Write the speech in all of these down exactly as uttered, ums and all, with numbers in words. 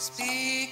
Speak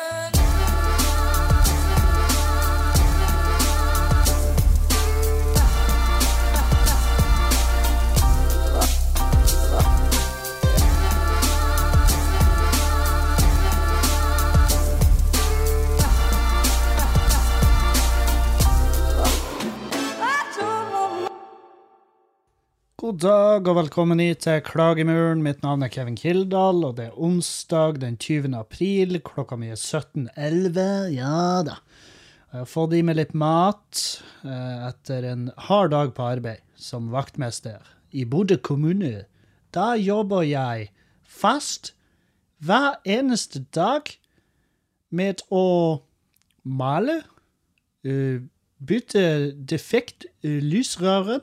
God dag og velkommen hit til Klagemuren. Mitt navn er Kevin Kildahl, og det er onsdag den tyvende april. Klokka mi er sytten elleve. Ja da. Jeg har fått i meg litt mat eh, etter en hard dag på arbeid som vaktmester i Bodø kommune. Da jobber jeg fast hver eneste dag med å male, uh, bytte defekt uh, lysrøren,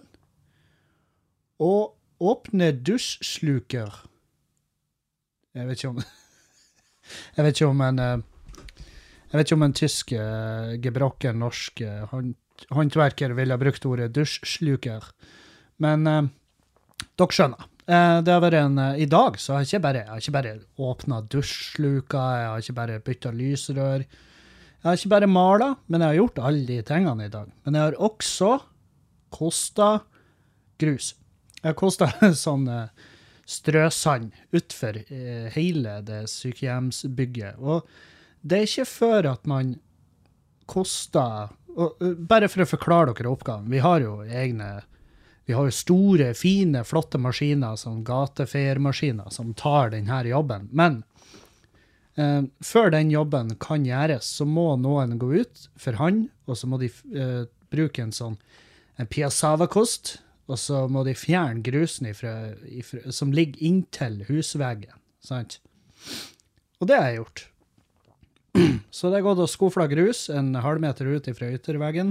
og åpne dusjsluker. Jeg vet ikke om jeg vet ikke om en jeg vet ikke om en tysk gebrokken norsk håndverker ville ha brukt ordet dusjsluker. Men uh, dere skjønner. Uh, det har vært en uh, i dag så har jeg ikke bare jeg har ikke bare åpnet dusjsluker, jeg har ikke bare byttet lysrør. Jeg har ikke bare malet, men jeg har gjort alle de tingene i dag. Men jeg har også kostet grus. Jeg kostet sånn uh, strøsand utfor uh, hele det sykehjemsbygget. Og det er ikke før at man koster, og, uh, bare for å forklare dere oppgaven, vi har jo egne, vi har jo store, fine, flotte maskiner, sånn gatefeiermaskiner, som tar denne jobben. Men uh, før den jobben kan gjøres, så må noen gå ut for hand, og så må de uh, bruke en sånn en piassava-kost, og så må de fjerne grusen ifra, ifra, som ligger inntil husveggen, sant? Og det har jeg gjort. Så det er gått å skufla grus en halv meter ut ifra ytterveggen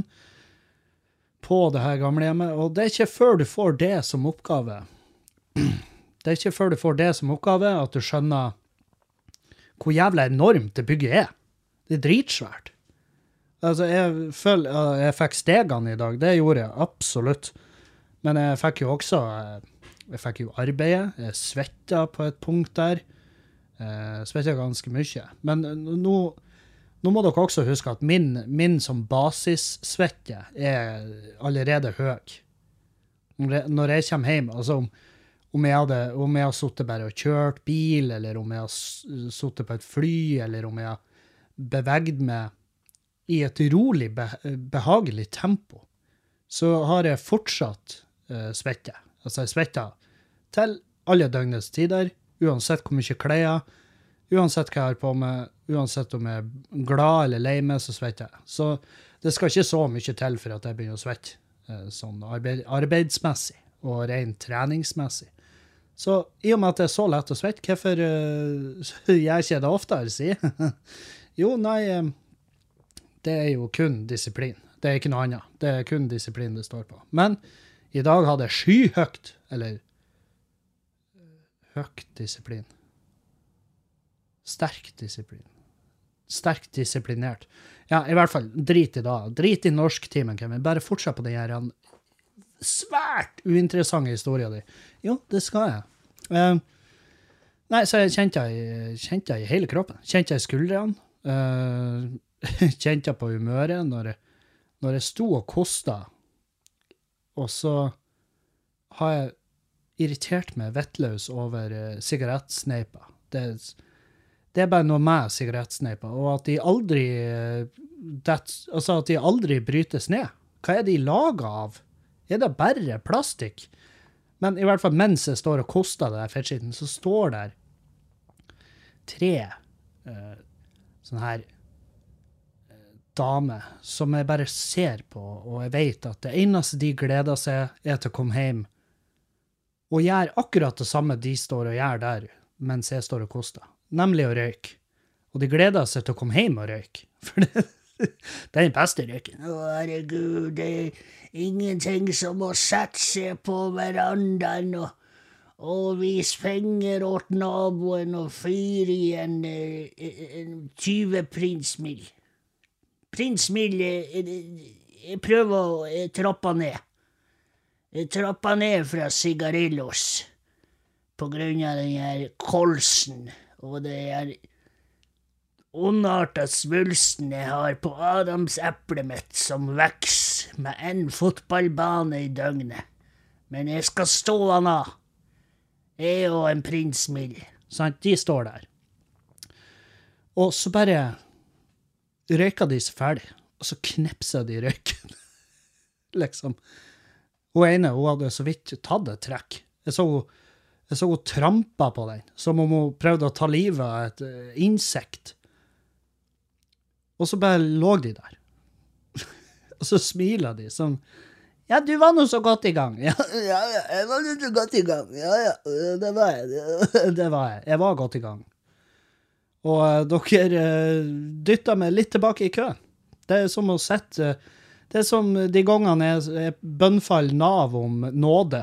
på det her gamlehjemmet, og det er ikke før du får det som oppgave. Det er ikke før du får det som oppgave at du skjønner hvor jævla enormt det bygget er. Det er dritsvært. Altså, jeg føler, jeg fikk stegene i dag, det gjorde jeg absolutt. Men jeg fikk jo også, jeg fikk jo arbeide, jeg svettet på et punkt der, jeg svettet ganske mye. Men nå, nå må dere også huske at min, min som basissvette er allerede høy. Når jeg kommer hjem, altså om, om jeg hadde, om jeg har suttet bare og kjørt bil, eller om jeg har suttet på et fly, eller om jeg har beveget meg i et rolig, behagelig tempo, så har jeg fortsatt Uh, svette. Altså jeg svetter til alle døgnets tider, uansett hvor mye klær, uansett hva jeg har på meg, uansett om jeg er glad eller lei meg, så svetter jeg. Så det skal ikke så mye til for at jeg begynner å svette, uh, sånn arbeid, arbeidsmessig og rent treningsmessig. Så i og med at det er så lett å svette, hvorfor uh, jeg ikke det oftere, sier? Jo, nei, uh, det er jo kun disiplin. Det er ikke noe annet. Det er kun disiplin det står på. Men i dag hadde jeg skyhøgt, eller høyt disiplin. Sterk disiplin. Sterkt disiplinert. Ja, i hvert fall, drit i dag. Drit i norsktimen, Kevin. Bare fortsett på den her svært uinteressante historien din. Jo, det skal jeg. Uh, nei, så jeg kjente jeg, kjente jeg i hele kroppen. Kjente jeg i skuldrene. Uh, kjente jeg på humøret når jeg, når jeg sto og kostet. Og så har jeg irritert meg vettløs over uh, sigarettsneiper. Det, det er bare noe med sigarettsneiper, og at de aldri, uh, det, altså at de aldri brytes ned. Hva er de laget av? Er det bare plastikk? Men i hvert fall mens jeg står og koster det der fettskitten, så står der tre uh, sånne her dame som jeg bare ser på, og jeg vet at det eneste de gleder seg er til å komme hjem og gjøre akkurat det samme de står og gjør der mens jeg står og koster, nemlig å røyke. Og de gleder seg til å komme hjem og røyke, for det, det er den beste røyken. Å, herregud, det er ingenting som å sette seg på verandaen og, og vise penger åt naboen og fyre i en, en tyve prinsmill. Prinsmill, jeg prøver å trappe ned. Jeg trappa ned fra sigarillos på grunn av den her kolsen og det her ondarta svulsten jeg har på adamseplet mitt som vokser med en fotballbane i døgnet. Men jeg skal stå han av. Jeg og en prins Mill. Sant? De står der. Og så bare røyker de så ferdig, og så knipser de røyken. liksom. Hun ene, hun hadde så vidt tatt et trekk. Jeg så, jeg så hun trampa på den, som om hun prøvde å ta livet av et uh, insekt. Og så bare lå de der. og så smiler de sånn, ja, du var nå så godt i gang. Ja, ja, ja, jeg var nå så godt i gang. Ja, ja, det var jeg. det var jeg. Jeg var godt i gang. Og uh, dere uh, dyttet meg litt tilbake i køen. Det er som å sette, uh, det er som de gangene jeg, jeg bønnfall Nav om nåde.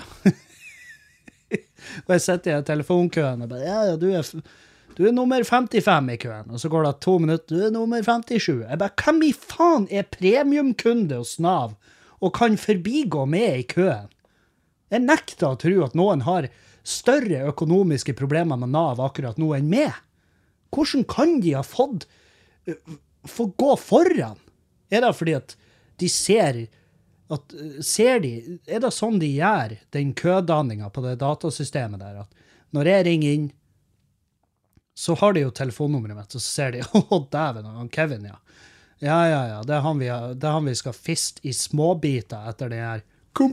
og jeg sitter i telefonkøen og bare, ja, ja, du er, du er nummer femtifem i køen. Og så går det to minutter, du er nummer femtisju. Jeg bare, hvem i faen er premiumkunde hos Nav og kan forbigå med i køen? Jeg nekter å tro at noen har større økonomiske problemer med Nav akkurat nå enn meg. Hvordan kan de ha fått uh, få gå foran? Er det fordi at de ser at, uh, ser de, er det sånn de gjør den kødanningen på det datasystemet der, at når jeg ringer inn, så har de jo telefonnummeret mitt, og så ser de, å, oh, dæven, han Kevin, ja. Ja, ja, ja, det er han vi, det er han vi skal fiste i småbiter etter det her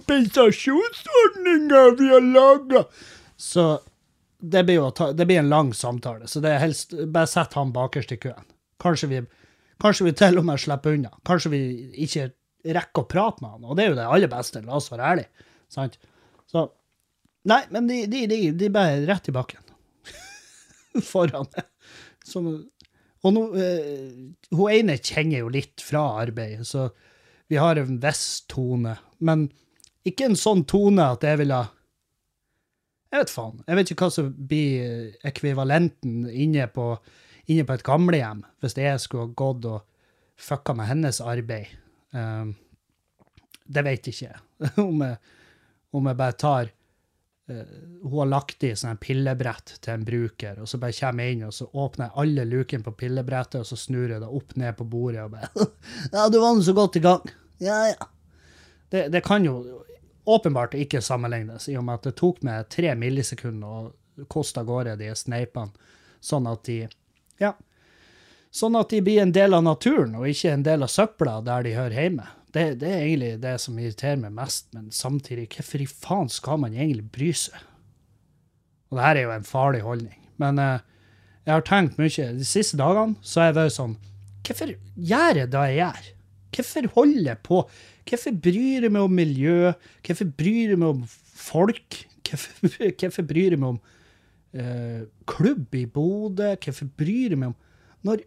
kompensasjonsordningen vi har laget. Så det blir jo ta, det blir en lang samtale, så det er helst bare sett han bakerst i køen. Kanskje vi, kanskje vi til og med slipper unna. Kanskje vi ikke rekker å prate med han, og det er jo det aller beste, la oss være ærlig. Sant? Så, nei, men de, de, de, de bare rett i bakken. Foran det. Som, og nå, eh, hun ene kjenner jo litt fra arbeid, så vi har en viss tone, men ikke en sånn tone at jeg vil ha. Jeg vet faen. Jeg vet ikke hva som blir ekvivalenten inne på, inne på et gamlehjem, hvis jeg skulle ha gått og fucka med hennes arbeid. Um, det vet ikke jeg. om, jeg om jeg bare tar, uh, hun har lagt i sånn pillebrett til en bruker, og så bare kommer jeg inn, og så åpner jeg alle luken på pillebrettet, og så snur jeg det opp ned på bordet, og bare, ja, du var nå så godt i gang. Ja, ja. Det, det kan jo åpenbart ikke sammenlignes, i og med at det tok meg tre millisekunder og kostet gårde de sneipene, sånn at de, ja, sånn at de blir en del av naturen, og ikke en del av søpla der de hører hjemme. Det, det er egentlig det som irriterer meg mest, men samtidig, hvorfor i faen skal man egentlig bry seg? Og det her er jo en farlig holdning. Men eh, jeg har tenkt mye, de siste dagene, så har jeg vært sånn, hvorfor gjør jeg det jeg gjør? Hvorfor holder jeg på? Hvorfor bryr jeg meg om miljø? Hvorfor bryr jeg meg om folk? Hvorfor, hvorfor bryr jeg meg om eh, klubb i Bodø? Hvorfor bryr jeg meg om når,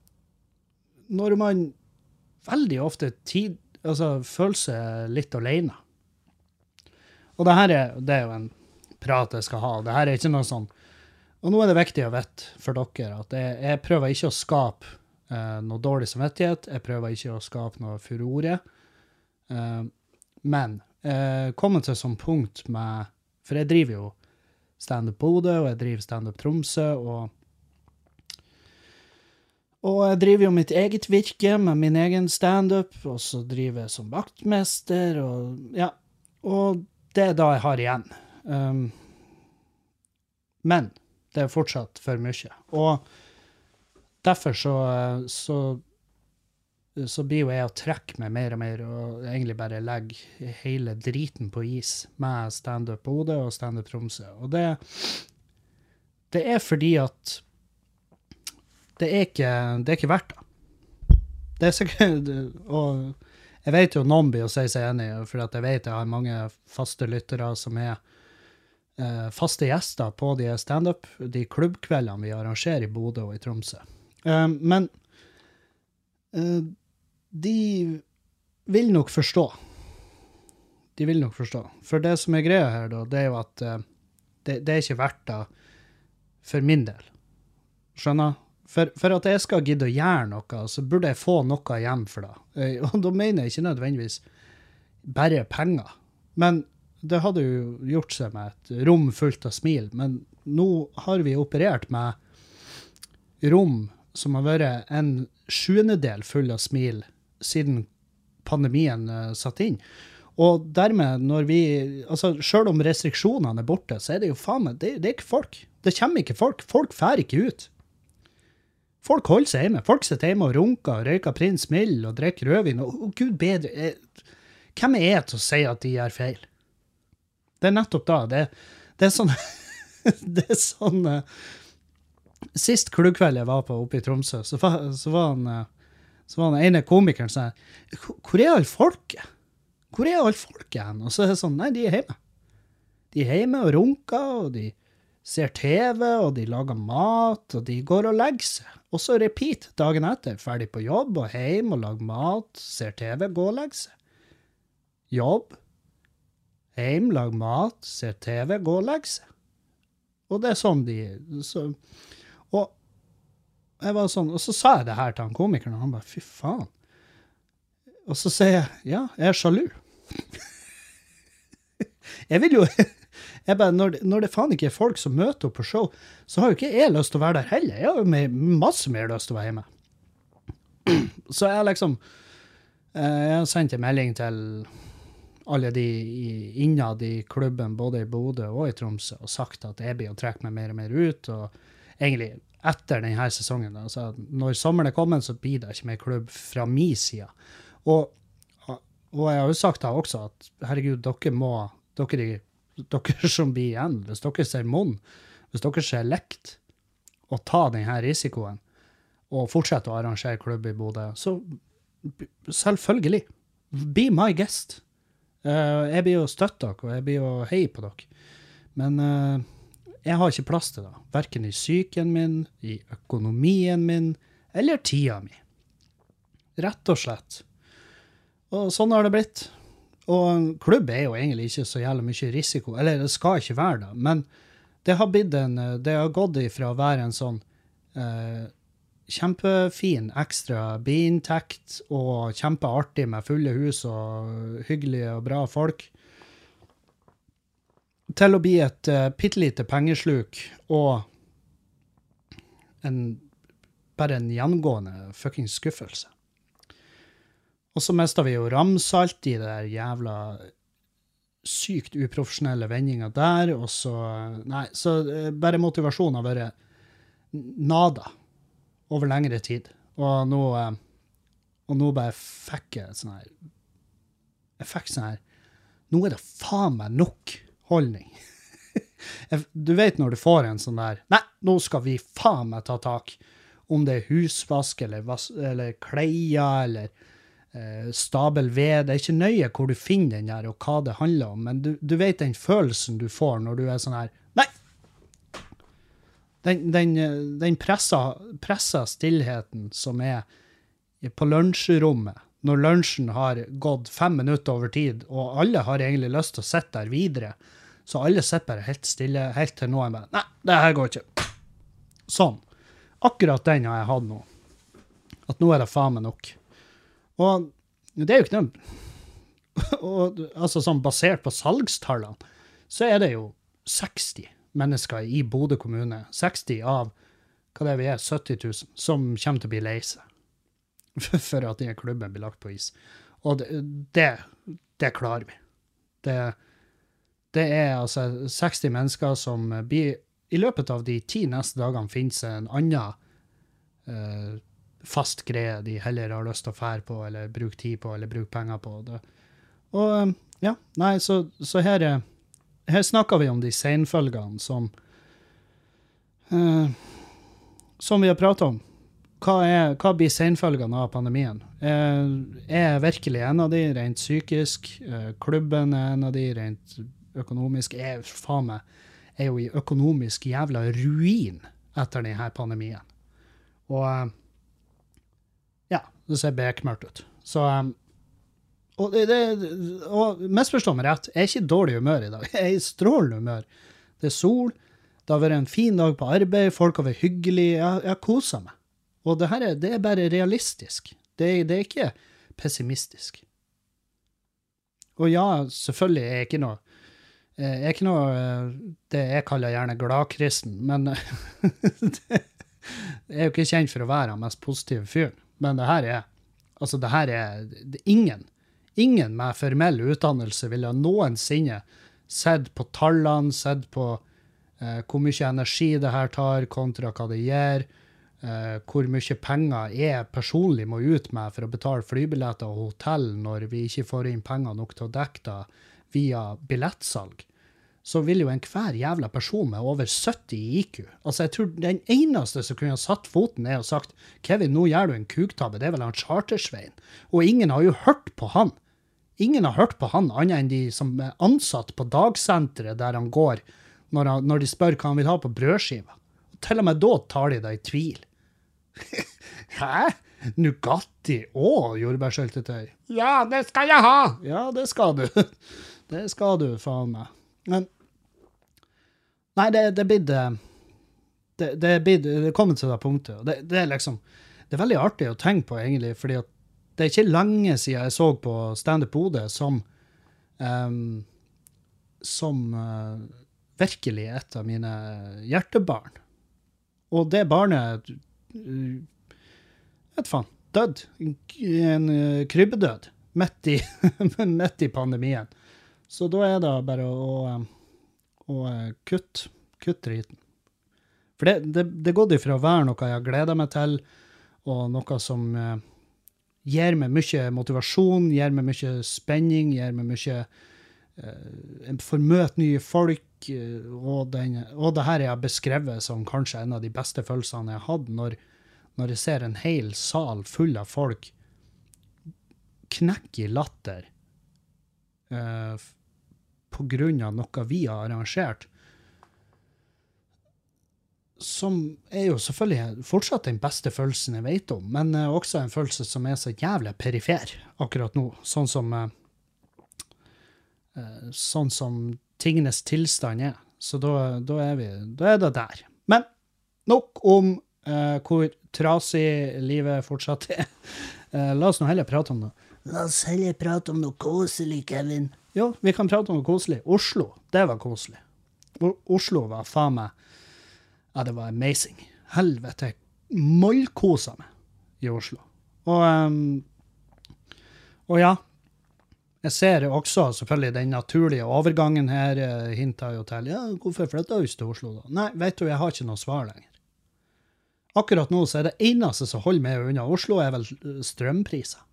når man veldig ofte tid, altså, føler seg litt alene? Og det her er, det er jo en prat jeg skal ha. Det her er ikke noe sånn. Og nå er det viktig å vite for dere at jeg, jeg prøver ikke å skape eh, noe dårlig samvittighet. Jeg prøver ikke å skape noe furore. Uh, men uh, kommet til sånn punkt med, for jeg driver jo stand-up Bodø, og jeg driver stand-up Tromsø, og, og jeg driver jo mitt eget virke med min egen stand-up, og så driver jeg som vaktmester, og ja, og det er da jeg har igjen. Um, men det er fortsatt for mye, og derfor så, så så blir jo jeg å trekke meg mer og mer, og egentlig bare legge hele driten på is med stand-up Bodø og stand-up Tromsø. Og det, det er fordi at det er ikke, det er ikke verdt det. Det er sikkert, og jeg vet jo noen blir å si seg enig, for at jeg vet jeg har mange faste lyttere som er eh, faste gjester på de stand-up, de klubbkveldene vi arrangerer i Bodø og i Tromsø. Um, men uh, de vil nok forstå. De vil nok forstå. For det som er greia her, da, det er jo at uh, det, det er ikke verdt det for min del. Skjønner? For, for at jeg skal gidde å gjøre noe, så burde jeg få noe igjen for det. Uh, og da mener jeg ikke nødvendigvis bare penger. Men det hadde jo gjort seg med et rom fullt av smil. Men nå har vi operert med rom som har vært en sjuendedel full av smil siden pandemien uh, satt inn. Og dermed, når vi, altså selv om restriksjonene er borte, så er det jo faen meg, det, det er ikke folk. Det kommer ikke folk. Folk fer ikke ut. Folk holder seg hjemme. Folk sitter hjemme og runker, og røyker Prins Mild og drikker rødvin. Og, og Gud bedre, jeg, hvem er jeg til å si at de gjør feil? Det er nettopp da. Det, det er sånn, det er sånn, uh, sist klubbkveld jeg var på oppe i Tromsø, så var, så var han, uh, så var han ene komikeren sånn, hvor er alle folket? Hvor er alle folket hen? Og så er det sånn, nei, de er hjemme. De er hjemme og runker, og de ser T V, og de lager mat, og de går og legger seg. Og så repeat dagen etter, ferdig på jobb, og hjem, og lager mat, ser T V, gå og legger seg. Jobb, hjem, lager mat, ser T V, gå og legger seg. Og det er sånn de... Så, og jeg var sånn, og så sa jeg det her til han komikeren, og han bare, fy faen. Og så sier jeg, ja, jeg er sjalu. Jeg vil jo... Jeg bare, når, når det faen ikke er folk som møter opp på show, så har jo ikke jeg lyst til å være der heller. Jeg har jo mer, masse mer lyst til å være hjemme. Så jeg liksom... Jeg har sendt en melding til alle de i, innad i klubben, både i Bodø og i Tromsø, og sagt at jeg blir å trekke meg mer og mer ut, og egentlig etter denne sesongen, altså når sommeren er kommet, så blir det ikke mer klubb fra min side. Og, og jeg har jo sagt da også at, herregud, dere må, dere, dere som blir igjen, hvis dere ser Mon, hvis dere ser lekt, og ta denne risikoen, og fortsette å arrangere klubb i Bodø, så selvfølgelig, be my guest. Uh, jeg blir jo støtt dere, og jeg blir jo hei på dere. Men uh, jeg har ikke plass til det, hverken i psyken min, i økonomien min, eller tida mi. Rett og slett. Og sånn har det blitt. Og en klubb er jo egentlig ikke så jævlig mye risiko, eller det skal ikke være det, men det har blitt en, det har gått ifra å være en sånn uh, kjempefin ekstra biinntekt og kjempeartig med fulle hus og hyggelige og bra folk, til å bli et uh, pittelite pengesluk og en, bare en gjengående fucking skuffelse. Og så mistet vi jo Ramsalt i det der jævla sykt uprofesjonelle vendinger der, og så, nei, så uh, bare motivasjonen har vært nada over lengre tid. Og nå, uh, og nå bare fikk jeg sånn her, jeg fikk sånn her, nå er det faen meg nok holdning. Du vet når du får en sånn der, nei, nå skal vi faen meg ta tak, om det er husvask, eller, vas eller kleia, eller uh, stabel ved, det er ikke nøye hvor du finner den der, og hva det handler om, men du, du vet den følelsen du får når du er sånn her, nei, den, den, den pressa, pressa stillheten som er på lunsjerommet, når lunsjen har gått fem minutter over tid, og alle har egentlig lyst til å sitte der videre, så alle sitter bare helt stille, helt til noen bare, nei, det her går ikke. Sånn. Akkurat den har jeg hatt nå. At nå er det faen meg nok. Og det er jo ikke noe, og, altså sånn basert på salgstallene, så er det jo seksti mennesker i Bodø kommune, seksti av, hva det er vi er, sytti tusen, som kommer til å bli lei seg for at denne klubben blir lagt på is. Og det, det, det klarer vi. Det, det er altså seksti mennesker som blir, i løpet av de ti neste dagene finnes en annen uh, fast greie de heller har lyst til å fære på, eller bruke tid på, eller bruke penger på. Det. Og um, ja, nei, så, så her er Her snakker vi om de senfølgene som, uh, som vi har pratet om. Hva, er, hva blir senfølgene av pandemien? Uh, er virkelig en av de rent psykisk? Uh, klubben er en av de rent økonomisk? Er, faen meg, er jo i økonomisk jævla ruin etter denne pandemien. Og uh, ja, det ser bekmørkt ut. Så um, Og, det, det, og misforstå meg rett, jeg er ikke i dårlig humør i dag. Jeg er i strålende humør. Det er sol, det har vært en fin dag på arbeid, folk har vært hyggelige, jeg, jeg koser meg. Og det her er, det er bare realistisk. Det, det er ikke pessimistisk. Og ja, selvfølgelig er jeg ikke noe, jeg er ikke noe det jeg kaller gjerne gladkristen, men det, er jo ikke kjent for å være den mest positive fyren, men det her er, altså det her er, det er ingen, ingen med formell utdannelse vil ha noensinne sett på tallene, sett på eh, hvor mye energi det her tar kontra hva det gjør, eh, hvor mye penger jeg personlig må ut med for å betale flybilletter og hotell når vi ikke får inn penger nok til å dekke det via billettsalg. Så vil jo en hver jævla person med over sytti i I Q. Altså, jeg tror den eneste som kunne ha satt foten ned og sagt, Kevin, nå gjør du en kuktabbe, det er vel han Chartersveien. Og ingen har jo hørt på han. Ingen har hørt på han, annet enn de som er ansatt på dagsenteret der han går, når, han, når de spør hva han vil ha på brødskiva. Og til og med da tar de deg i tvil. Hæ? Nugatti og jordbærsøltetøy? Ja, det skal jeg ha! Ja, det skal du. Det skal du, faen meg. Men, nei, det, det blir det, det, det blir det kommer til det punktet, og det, det er liksom, det er veldig artig å tenke på egentlig, fordi at det er ikke lenge siden jeg så på Stand Up Bodø som, um, som uh, virkelig et av mine hjertebarn. Og det barnet, uh, vet faen, død, en uh, krybbedød, midt i, midt i pandemien. Så da er det bare å, å kutte kutt driten. For det, det, det går ifra å være noe jeg gleder meg til, og noe som uh, gir meg mye motivasjon, gir meg mye spenning, gir meg mye uh, for møte nye folk, uh, og, den, og det her jeg har beskrevet som kanskje en av de beste følelsene jeg hadde, når, når jeg ser en hel sal full av folk knekke i latter, uh, på grunn av noe vi har arrangert, som er jo selvfølgelig fortsatt den beste følelsen jeg vet om, men uh, også en følelse som er så jævlig perifer akkurat nå, sånn som, uh, uh, sånn som tingenes tilstand er. Så da, da, er vi, da er det der. Men nok om uh, hvor trasig livet fortsatt er. Uh, la oss nå heller prate om det. La oss heller prate om noe koselig, Kevin. Jo, vi kan prate om noe koselig. Oslo, det var koselig. O- Oslo var faen meg, ja, det var amazing. Helvete, mollkosa meg i Oslo. Og, um, og ja, jeg ser også selvfølgelig den naturlige overgangen her, uh, hinter jo til, ja, hvorfor flyttet jeg til Oslo da? Nei, vet du, jeg har ikke noe svar lenger. Akkurat nå så er det eneste som holder meg unna Oslo er vel strømpriser.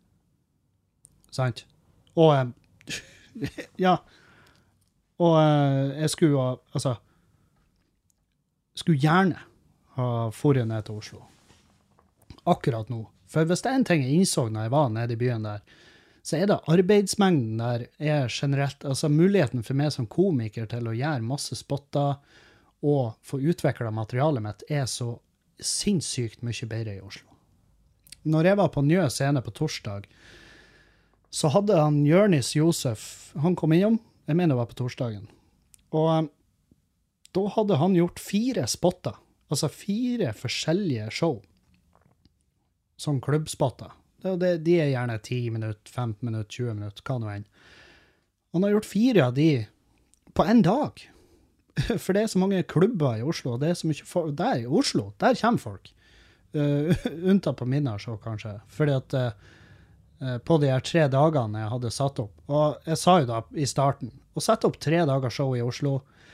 Sant? Og um, ja, og uh, jeg skulle ha, altså, skulle gjerne ha forret ned til Oslo. Akkurat nå. For hvis det er en ting jeg innså når jeg var nede i byen der, så er det arbeidsmengden der er generelt, altså muligheten for meg som komiker til å gjøre masse spotter og få utviklet materialet mitt er så sinnssykt mye bedre i Oslo. Når jeg var på Njø scene på torsdag, så hadde han Jørnis Josef, han kom innom, jeg mener det var på torsdagen, og um, da hadde han gjort fire spotter, altså fire forskjellige show, som klubbspotter. Det, det, de er gjerne ti minutter, femten minutter, tjue minutter, hva nå enn. Han har gjort fire av de på en dag, for det er så mange klubber i Oslo, det er så mye folk, der i Oslo, der kommer folk, uh, unntatt på Minnarsjå kanskje, fordi at uh, på de her tre dagene jeg hadde satt opp. Og jeg sa jo da i starten, å sette opp tre dager show i Oslo,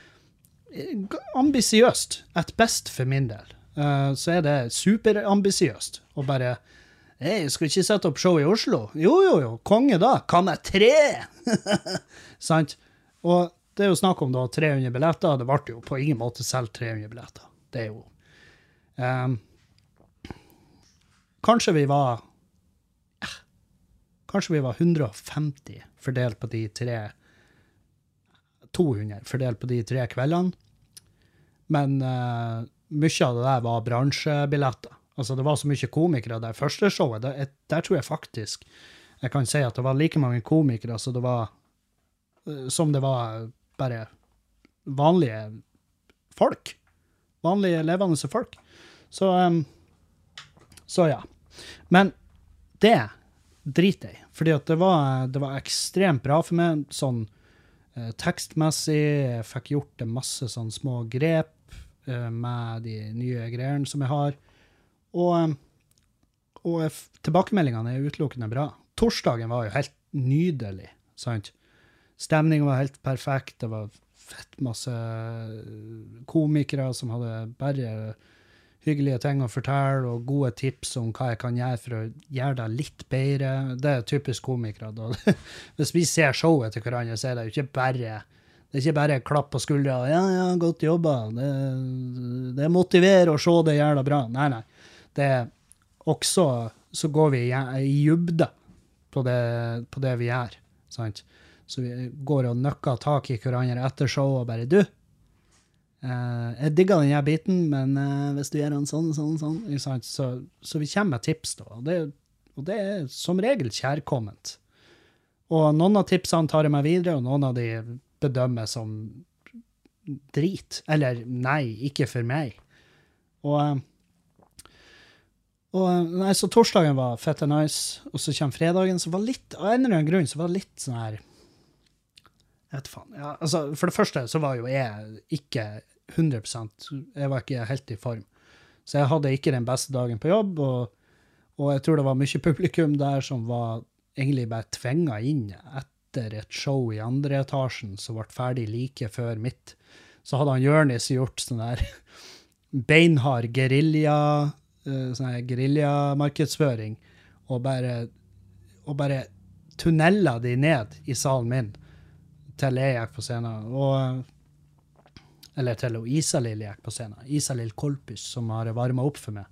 ambisiøst, et best for min del. Uh, så er det superambisiøst. Og bare, hei, skal ikke sette opp show i Oslo? Jo, jo, jo, konge da, kan jeg tre? Sant? Og det er jo snakk om da tre hundre billetter, det ble jo på ingen måte selv tre hundre billetter. Det er jo... Um, kanskje vi var Kanskje vi var hundre og femti fordelt på de tre, to hundre fordelt på de tre kveldene. Men uh, mye av det der var bransjebilletter. Altså det var så mye komikere der. Første showet, der, der tror jeg faktisk, jeg kan si at det var like mange komikere så det var, uh, som det var bare vanlige folk. Vanlige levende folk. Så, um, så ja. Men det driter jeg, fordi at det var, det var ekstremt bra for meg, sånn eh, tekstmessig, jeg fikk gjort det masse sånn små grep, uh, med de nye greiene som jeg har. Og, og f- tilbakemeldingene er utelukkende bra. Torsdagen var jo helt nydelig, sant? Stemningen var helt perfekt. Det var fett masse komikere som hadde bare hyggelige ting å fortelle, og gode tips om hva jeg kan gjøre for å gjøre det litt bedre. Det er typisk komikere. Da. Hvis vi ser showet til hverandre, så er det jo ikke bare, det er ikke bare klapp på skuldra. Ja, ja, godt jobba. Det, det motiverer å se det gjør det bra. Nei, nei. Det er også, så går vi i, i jubda på det, på det vi gjør. Sant? Så vi går og nøkker tak i hverandre etter show og bare, du, Uh, jeg digger denne biten, men uh, hvis du gjør en sånn, sånn, sånn, sant? Så, så vi kommer med tips da, og det, og det er som regel kjærkomment. Og noen av tipsene tar jeg med videre, og noen av de bedømmer som drit, eller nei, ikke for meg. Og, uh, og nei, så torsdagen var fette nice, og så kommer fredagen, så var litt, av en eller annen grunn, så var det litt sånn her, jeg vet faen, ja, altså, for det første så var jo jeg ikke hundre prosent, jeg var ikke helt i form. Så jeg hadde ikke den beste dagen på jobb, og, og jeg tror det var mye publikum der som var egentlig bare tvinget inn etter et show i andre etasjen som ble ferdig like før mitt. Så hadde han Jørnis gjort sånn der beinhard guerilla, sånn her guerilla-markedsføring, og bare, og bare tunnela de ned i salen min til jeg gikk på scenen, og eller til og Isalill gikk på scenen. Isalill Kolpus, som har varmet opp for meg.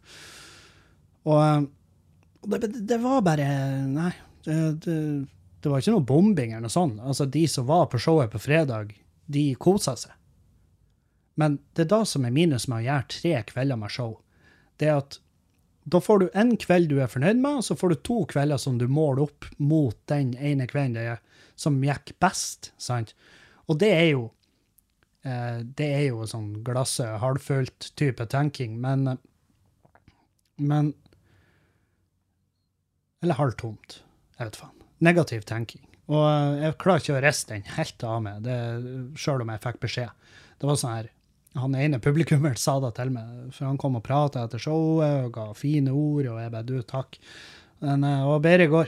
Og, og det, det var bare, nei, det, det, det var ikke noe bombing eller noe sånt. Altså, de som var på showet på fredag, de koset seg. Men det er da som er minus med å gjøre tre kvelder med show. Det er at da får du en kveld du er fornøyd med, og så får du to kvelder som du måler opp mot den ene kvelden det er, som gikk best, sant? Og det er jo det er jo sånn glasset halvfullt type tenking, men men eller halvtomt, jeg vet faen. Negativ tenking. Og jeg klarer ikke å riste den helt av meg, det, selv om jeg fikk beskjed. Det var sånn her, han ene publikummeren sa det til meg, for han kom og pratet etter showet, og ga fine ord, og jeg bare, du, takk. Men det var bedre i går.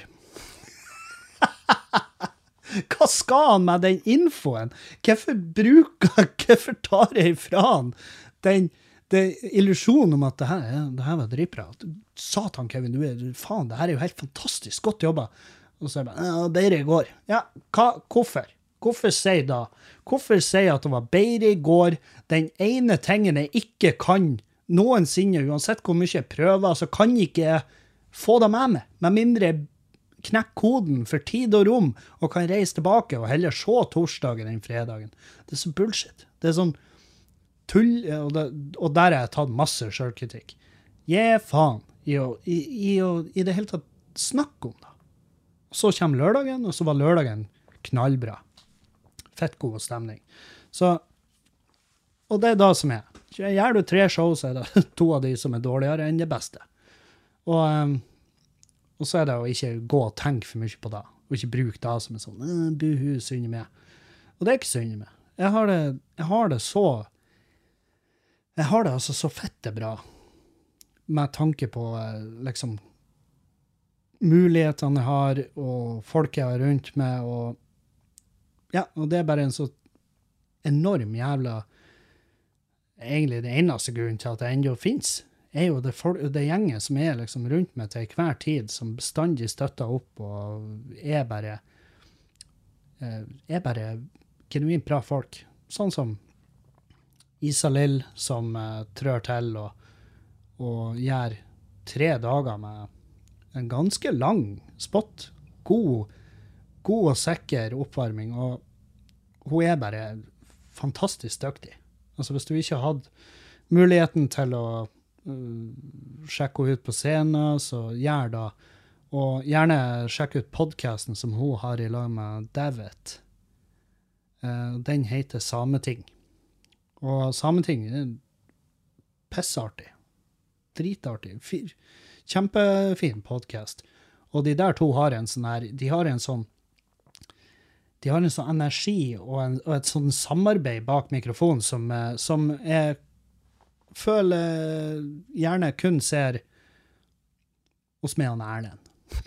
Hva skal han med den infoen? Hvorfor bruker, hvorfor tar jeg ifra han den, den illusionen om at det her, det her var dritbra? Satan, Kevin, du er, faen, det her er jo helt fantastisk, godt jobba. Og så er jeg bare, ja, bedre i går. Ja, hva, hvorfor? Hvorfor sier da? Hvorfor sier at det var bedre i går? Den ene tingen jeg ikke kan noensinne, uansett hvor mye jeg prøver, så kan jeg ikke få det med meg, med mindre jeg knekk koden for tid og rom, og kan reise tilbake og heller se torsdagen enn fredagen. Det er så bullshit. Det er sånn tull, og, det, og der har jeg tatt masse selvkritikk. Jeg er faen i å i, i, å, i det hele tatt snakke om det. Så kommer lørdagen, og så var lørdagen knallbra. Fett god stemning. Så, og det er da som er. Gjør du tre show, så er det to av de som er dårligere enn det beste. Og um, Og så er det å ikke gå og tenke for mye på det, og ikke bruke det som en sånn, buhu, synd med. Og det er ikke synd med. Jeg har det, jeg har det så, jeg har det altså så fette bra, med tanke på liksom mulighetene jeg har, og folk jeg har rundt meg, og ja, og det er bare en så enorm jævla, egentlig det eneste grunnen til at det enda finnes, er jo det, for, det gjengen som er liksom rundt meg til hver tid, som bestandig støtter opp, og er bare, er bare genuint bra folk. Sånn som Isalill, som uh, trør til og, og gjør tre dager med en ganske lang spot. God, god og sikker oppvarming, og hun er bare fantastisk dyktig. Altså hvis du ikke hadde muligheten til å sjekk henne ut på scenen, så gjør det. Og gjerne sjekk ut podcasten som hun har i lag med David. Uh, den heter Sameting. Og Sameting er pissartig. Dritartig. Fyr. Kjempefin podcast. Og de der to har en sånn her, de har en sånn de har en sånn energi og, en, og et sånn samarbeid bak mikrofonen som, som er føler gjerne kun ser hos meg og Erlend.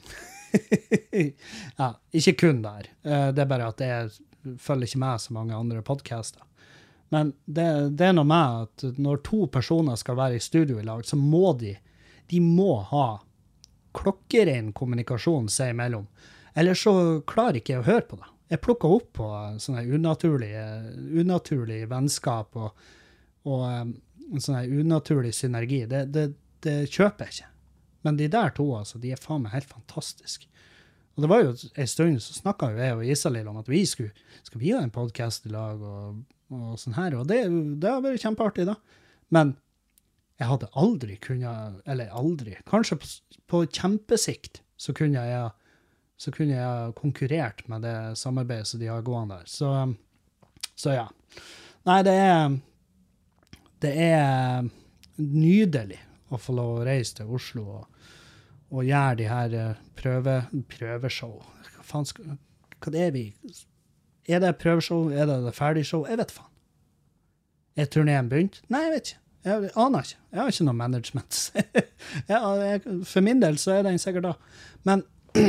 Ja, ikke kun der. Eh, Det er bare at jeg følger ikke med så mange andre podcaster. Men det, det er noe med at når to personer skal være i studio i lag, så må de, de må ha klokkerein kommunikasjon seg imellom. Eller så klarer ikke jeg å høre på det. Jeg plukker opp på sånne unaturlige, unaturlige vennskap og, og um, en sånn unaturlig synergi. Det, det, det kjøper jeg ikke. Men de der to, altså, de er faen meg helt fantastiske. Og det var jo en stund så snakket jo jeg og Isalill om at vi skulle, skal vi ha en podcast i lag og, og sånn her, og det, det har vært kjempeartig da. Men jeg hadde aldri kunnet, eller aldri, kanskje på, på kjempesikt så kunne jeg så kunne jeg konkurrert med det samarbeidet som de har gående der. Så, så ja. Nei, det er, det er nydelig å få lov å reise til Oslo og, og gjøre de her prøve, prøveshow. Hva faen skal, hva det er vi? Er det prøveshow? Er det det ferdige show? Jeg vet faen. Er turneen begynt? Nei, jeg vet ikke. Jeg aner ikke. Jeg har ikke noe management. ja, jeg, for min del så er den sikkert da. Men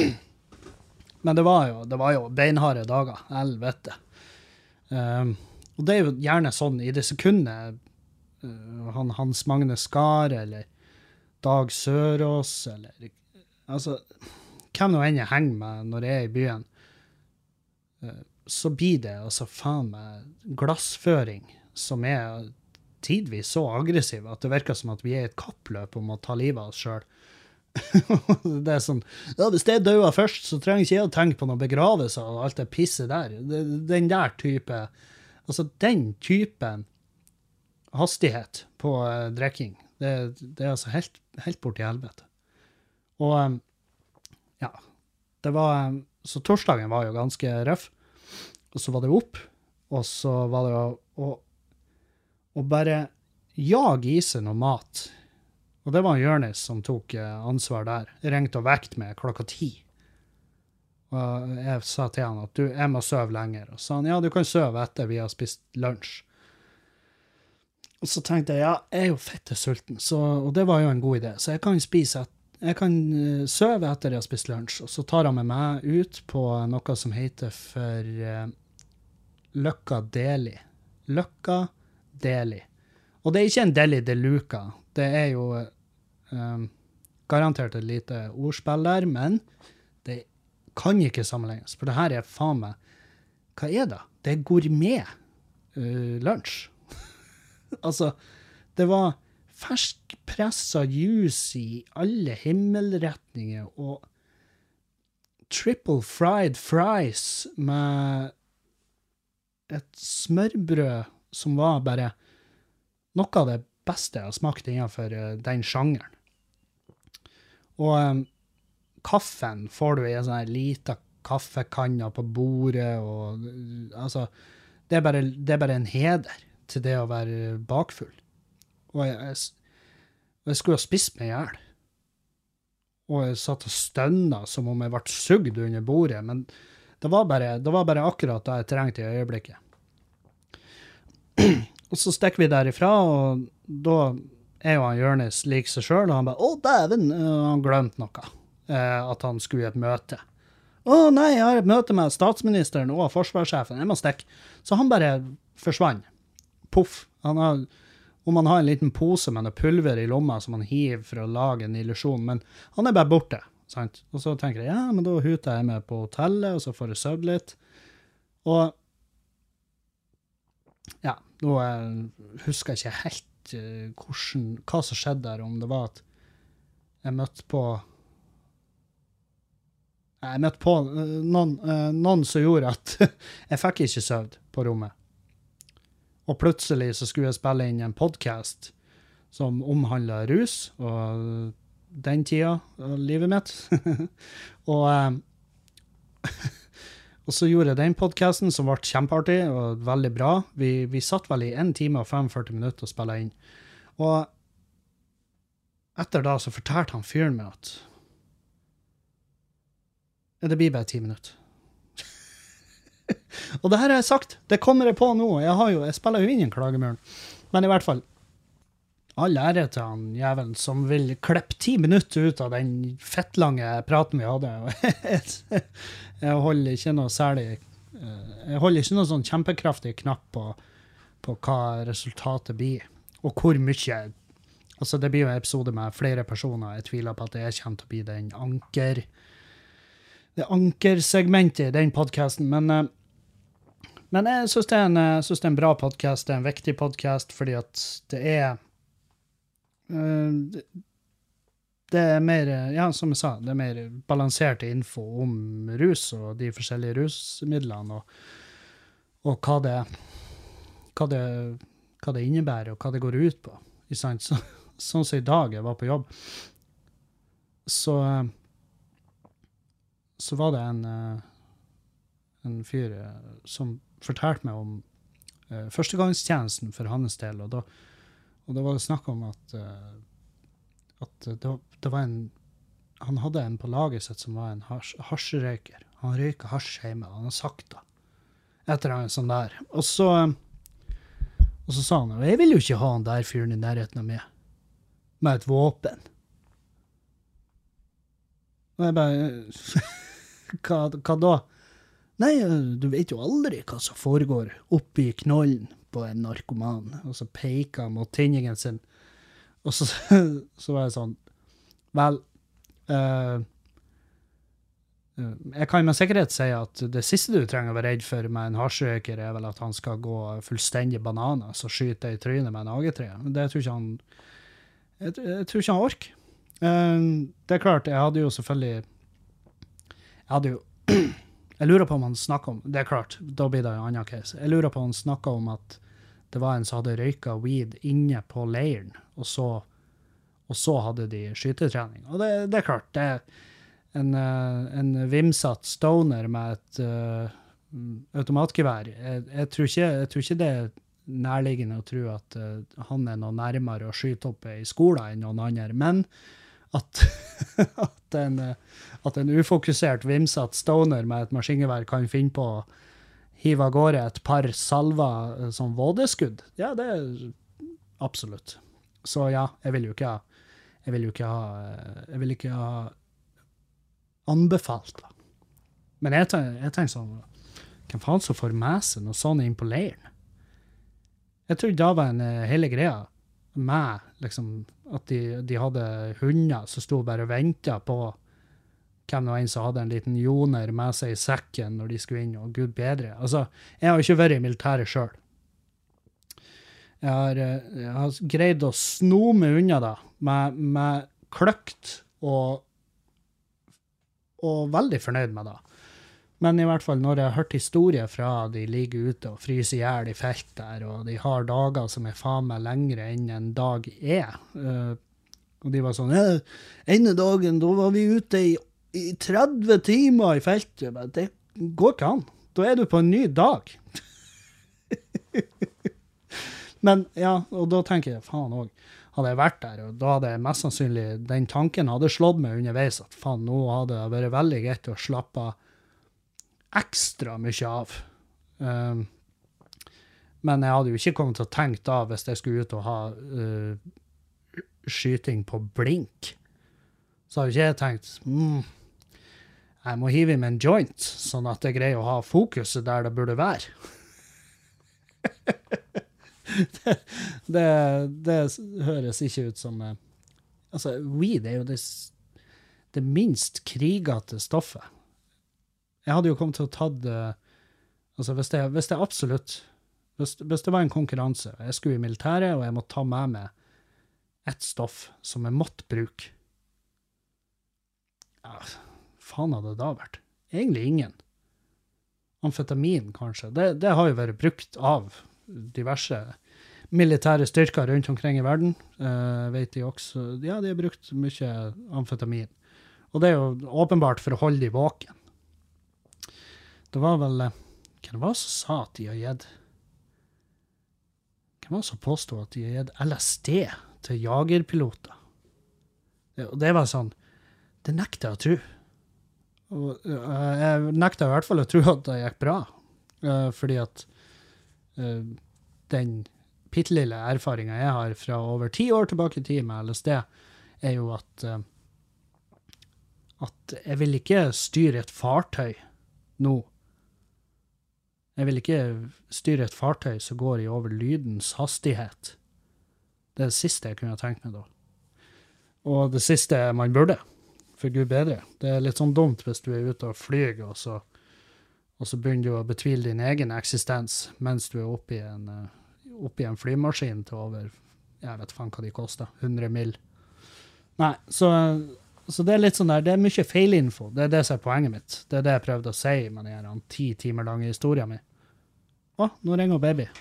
Men det var jo, det var jo beinharde dager, helvete. Um, og det er jo gjerne sånn i det sekundet uh, han, Hans Magne Skar, eller Dag Sørås, eller altså, hvem nå enn jeg henger med når jeg er i byen, uh, så blir det altså faen med glassføring som er tidvis så aggressiv at det virker som at vi er i et kappløp om å ta livet av oss selv. Det er sånn, ja, hvis det døde først, så trenger ikke jeg å tenke på noen begravelser og alt det pisset der. Den der type, altså den typen hastighet på uh, drikking, det, det er altså helt, helt bort i helvete. Og um, ja, det var, um, så torsdagen var jo ganske røff, og så var det opp, og så var det å, å, å bare jage i seg noe mat. Og det var Jørnes som tok ansvar der. Jeg ringte og vekte meg klokka ti. Og jeg sa til han at du, jeg må sove lenger. Og sa han, ja, du kan sove etter vi har spist lunsj. Og så tenkte jeg, ja, jeg er jo fette sulten, så, og det var jo en god idé. Så jeg kan spise, et, jeg kan sove etter jeg har spist lunsj. Og så tar han med meg ut på noe som heter for uh, Løkka Deli. Løkka Deli. Og det er ikke en Deli de Luca. Det er jo um, garantert et lite ordspill der, men det kan ikke sammenlignes, for det her er faen meg, hva er det? Det er gourmet uh, lunsj. Altså, det var ferskpressa juice i alle himmelretninger, og triple fried fries med et smørbrød som var bare noe av det beste jeg har smakt innenfor uh, den sjangeren. Og um, kaffen får du i en sånn her lita kaffekanna på bordet, og uh, altså, det er, bare, det er bare en heder til det å være bakfull. Og jeg, jeg, jeg skulle ha spist meg ihjel. Og jeg satt og stønna som om jeg ble sugd under bordet, men det var bare, det var bare akkurat da jeg trengte i øyeblikket. Og så stikker vi derifra, og da er jo han Jørnes lik seg selv, og han bare, å, dæven, han glemte noe, at han skulle i et møte. Å, nei, jeg har et møte med statsministeren og forsvarssjefen, jeg må stikke. Så han bare forsvann. Puff. Han har, om han har en liten pose med noe pulver i lomma som han hiver for å lage en illusjon, men han er bare borte, sant? Og så tenker jeg, ja, men da huter jeg med på hotellet, og så får jeg søvd litt. Og ja, nå husker jeg ikke helt uh, hvordan, hva som skjedde der, om det var at jeg møtte på jeg møtte på uh, noen, uh, noen som gjorde at jeg fikk ikke søvd på rommet. Og plutselig så skulle jeg spille inn en podcast som omhandler rus og den tida av livet mitt. og um, Og så gjorde jeg den podcasten som ble kjempeartig og veldig bra. Vi, vi satt vel i en time og femogførti minutter og spillet inn. Og etter da så fortalte han fyren meg at ja, det blir bare ti minutter. Og det her har jeg sagt. Det kommer jeg på nå. Jeg, har jo, jeg spiller jo inn en klagemuren. Men i hvert fall, all ære til han jævelen som vil klippe ti minutter ut av den fettlange praten vi hadde. Jeg holder ikke noe særlig, jeg holder ikke noe sånn kjempekraftig knapp på, på hva resultatet blir, og hvor mye. Altså, det blir jo en episode med flere personer. Jeg tviler på at det kommer til å bli den anker, det ankersegmentet i den podcasten, men Men jeg synes det, jeg synes det er en bra podcast, det er en viktig podcast, fordi at det er, uh, det er mer, ja, som jeg sa, det er mer balansert info om rus og de forskjellige rusmidlene, og, og hva, det, hva, det, hva det innebærer, og hva det går ut på. Så, sånn som i dag jeg var på jobb, så, så var det en, en fyr som fortalte meg om uh, førstegangstjenesten for hans del, og da, og da var det snakk om at, uh, at det, det var en, han hadde en på laget sitt som var en hasj, hasjrøyker. Han røyker hasj hjemme, han har sagt det. Etter en sånn der. Og så, og så sa han, jeg vil jo ikke ha han der fyren i nærheten av meg, med et våpen. Og jeg bare, hva, hva da? Nei, du vet jo aldri hva som foregår oppi knollen på en narkoman. Og så peker han mot tinningen sin. Og så, så var jeg sånn, vel, uh, jeg kan med sikkerhet si at det siste du trenger å være redd for med en hasjrøyker er vel at han skal gå fullstendig bananer, så skyter i trynet med en A G tre. Men det tror ikke han, jeg, jeg tror ikke han orker. Uh, det er klart, jeg hadde jo selvfølgelig, jeg hadde jo, Jeg lurer på om han snakket om, det er klart, da blir det en annen case. Jeg lurer på om han snakket om at det var en som hadde røyket weed inne på leiren, og så, og så hadde de skytetrening. Og det, det er klart, det er en, en vimsatt stoner med et uh, automatgevær. Jeg, jeg, tror ikke, jeg tror ikke det er nærliggende å tro at uh, han er noe nærmere å skyte opp i skolen enn noen andre, men at, at, en, at en ufokusert vimsatt stoner med et maskingevær kan finne på å hive av gårde et par salver som vådeskudd. Ja, det er absolutt. Så ja, jeg vil jo ikke ha, jeg vil jo ikke ha, jeg vil ikke ha anbefalt da. Men jeg tenker, jeg tenker sånn, hvem faen som får med seg noe sånn inn på leiren? Jeg tror da var en hele greia med, liksom, at de, de hadde hunder som stod bare og ventet på hvem det var en som hadde en liten joner med seg i sekken når de skulle inn, og Gud bedre. Altså, jeg har ikke vært i militæret selv. Jeg har, jeg har greid å sno meg unna da, med, med kløkt og, og veldig fornøyd med det. Men i hvert fall når jeg har hørt historier fra de ligger ute og fryser ihjel i felt der, og de har dager som er faen meg lengre enn en dag er. Uh, og de var sånn, ja, ene dagen, da var vi ute i, i tretti timer i feltet. Men det går ikke an. Da er du på en ny dag. Men ja, og da tenker jeg, faen også, hadde jeg vært der, og da hadde jeg mest sannsynlig, den tanken hadde slått meg underveis, at faen, nå hadde det vært veldig greit å slappe av ekstra mye av. Um, men jeg hadde jo ikke kommet til å tenke da hvis jeg skulle ut og ha uh, skyting på blink. Så hadde ikke jeg tenkt, mm, jeg må hive i meg en joint, sånn at jeg greier å ha fokuset der det burde være. det, det, det høres ikke ut som uh, altså, weed er jo det, det minst krigete stoffet. Jeg hadde jo kommet til å ta det, altså hvis det, hvis det absolutt, hvis, hvis det var en konkurranse, jeg skulle i militæret, og jeg måtte ta med meg et stoff som jeg måtte bruke. Ja, faen hadde det da vært? Egentlig ingen. Amfetamin, kanskje. Det, det har jo vært brukt av diverse militære styrker rundt omkring i verden. Uh, vet de også, ja, de har brukt mye amfetamin. Og det er jo åpenbart for å holde de våken. Det var vel, hva det var som sa at de har gitt, hva var det som påstod at de har gitt L S D til jagerpiloter? Det, og det var sånn, det nekter jeg å tro. Og, uh, jeg nekter i hvert fall å tro at det gikk bra, uh, fordi at uh, den pittelille erfaringen jeg har fra over ti år tilbake i tid med L S D, er jo at, uh, at jeg vil ikke styre et fartøy nå. Jeg vil ikke styre et fartøy som går i over lydens hastighet. Det er det siste jeg kunne tenkt meg da. Og det siste man burde, for Gud bedre. Det er litt sånn dumt hvis du er ute og flyger, og så, og så begynner du å betvile din egen eksistens mens du er oppe i en, oppe i en flymaskin til over, jeg vet faen hva de koster, hundre mil. Nei, så, så det er litt sånn der, det er mye feilinfo. Det er det som er poenget mitt. Det er det jeg prøvde å si med den ti timer lange historien min. Å, nå ringer baby.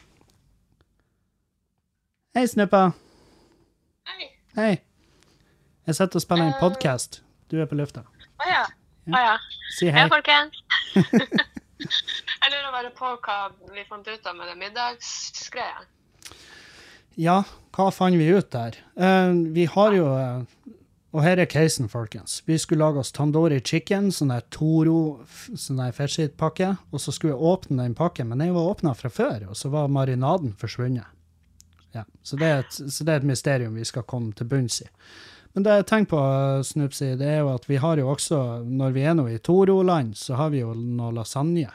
Hei, Snuppa. Hei. Hei. Jeg sitter og spiller en podcast. Du er på lufta. Åja, åja. Si hei. Hei, folkens. Jeg lurer bare på hva vi fant ut av med det middagsgreia. Ja, hva fant vi ut der? Uh, vi har jo, uh, og her er casen, folkens. Vi skulle lage oss tandoori chicken, sånn der Toro, sånn der fettskytpakke, og så skulle jeg åpne den pakken, men den var åpnet fra før, og så var marinaden forsvunnet. Ja, så det, er et, så det er et mysterium vi skal komme til bunns i. Men det jeg tenker på, Snupsi, det er jo at vi har jo også, når vi er nå i Toro-land, så har vi jo noe lasagne.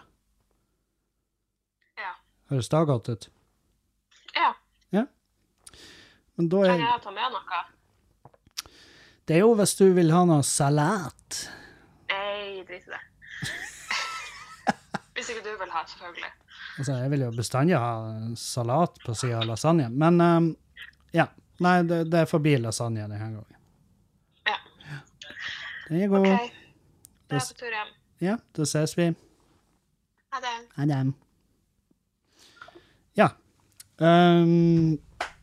Ja. Høres det godt ut? Ja. Ja. Men da er... Kan jeg ta med noe? Det er jo hvis du vil ha noe salat. Nei, drit i det. Hvis ikke du vil ha, selvfølgelig. Altså, jeg vil jo bestandig ha salat på siden av lasagne. Men, um, ja. Nei, det, det er forbi lasagne denne gangen. Ja. Den er god. Ok. Da er jeg på tur hjem. Ja, da ses vi. Ha det. Ha det. Ja. Um,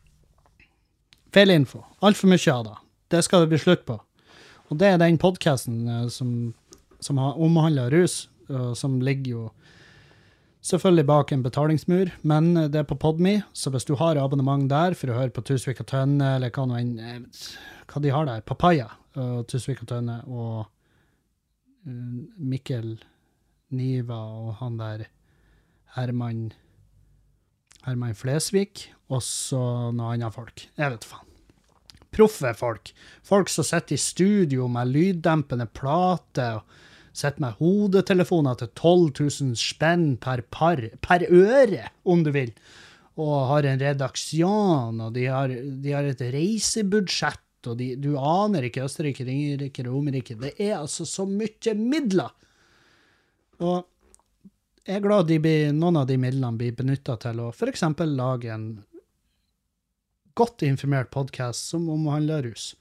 Feilinfo. Alt for mye av det. Det skal det bli slutt på. Og det er den podcasten uh, som, som har omhandlet rus, uh, som ligger jo selvfølgelig bak en betalingsmur, men det er på Podme, så hvis du har abonnement der for å høre på Tusvik og Tønne, eller hva, noen, hva de har der, Papaya, uh, Tusvik og Tønne, og uh, Mikkel Niva, og han der Herman, Herman Flesvig, og så noen andre folk. Jeg vet faen. Proffe folk. Folk som sitter i studio med lyddempende plate, og sitter med hodetelefoner til tolv tusen spenn per par, per øre, om du vil, og har en redaksjon, og de har, de har et reisebudsjett, og de, du aner ikke Østerrike, Ringerike, Romerike. Det er altså så mye midler. Og jeg er glad de blir, noen av de midlene blir benyttet til å for eksempel lage en godt informert podcast som omhandler rus.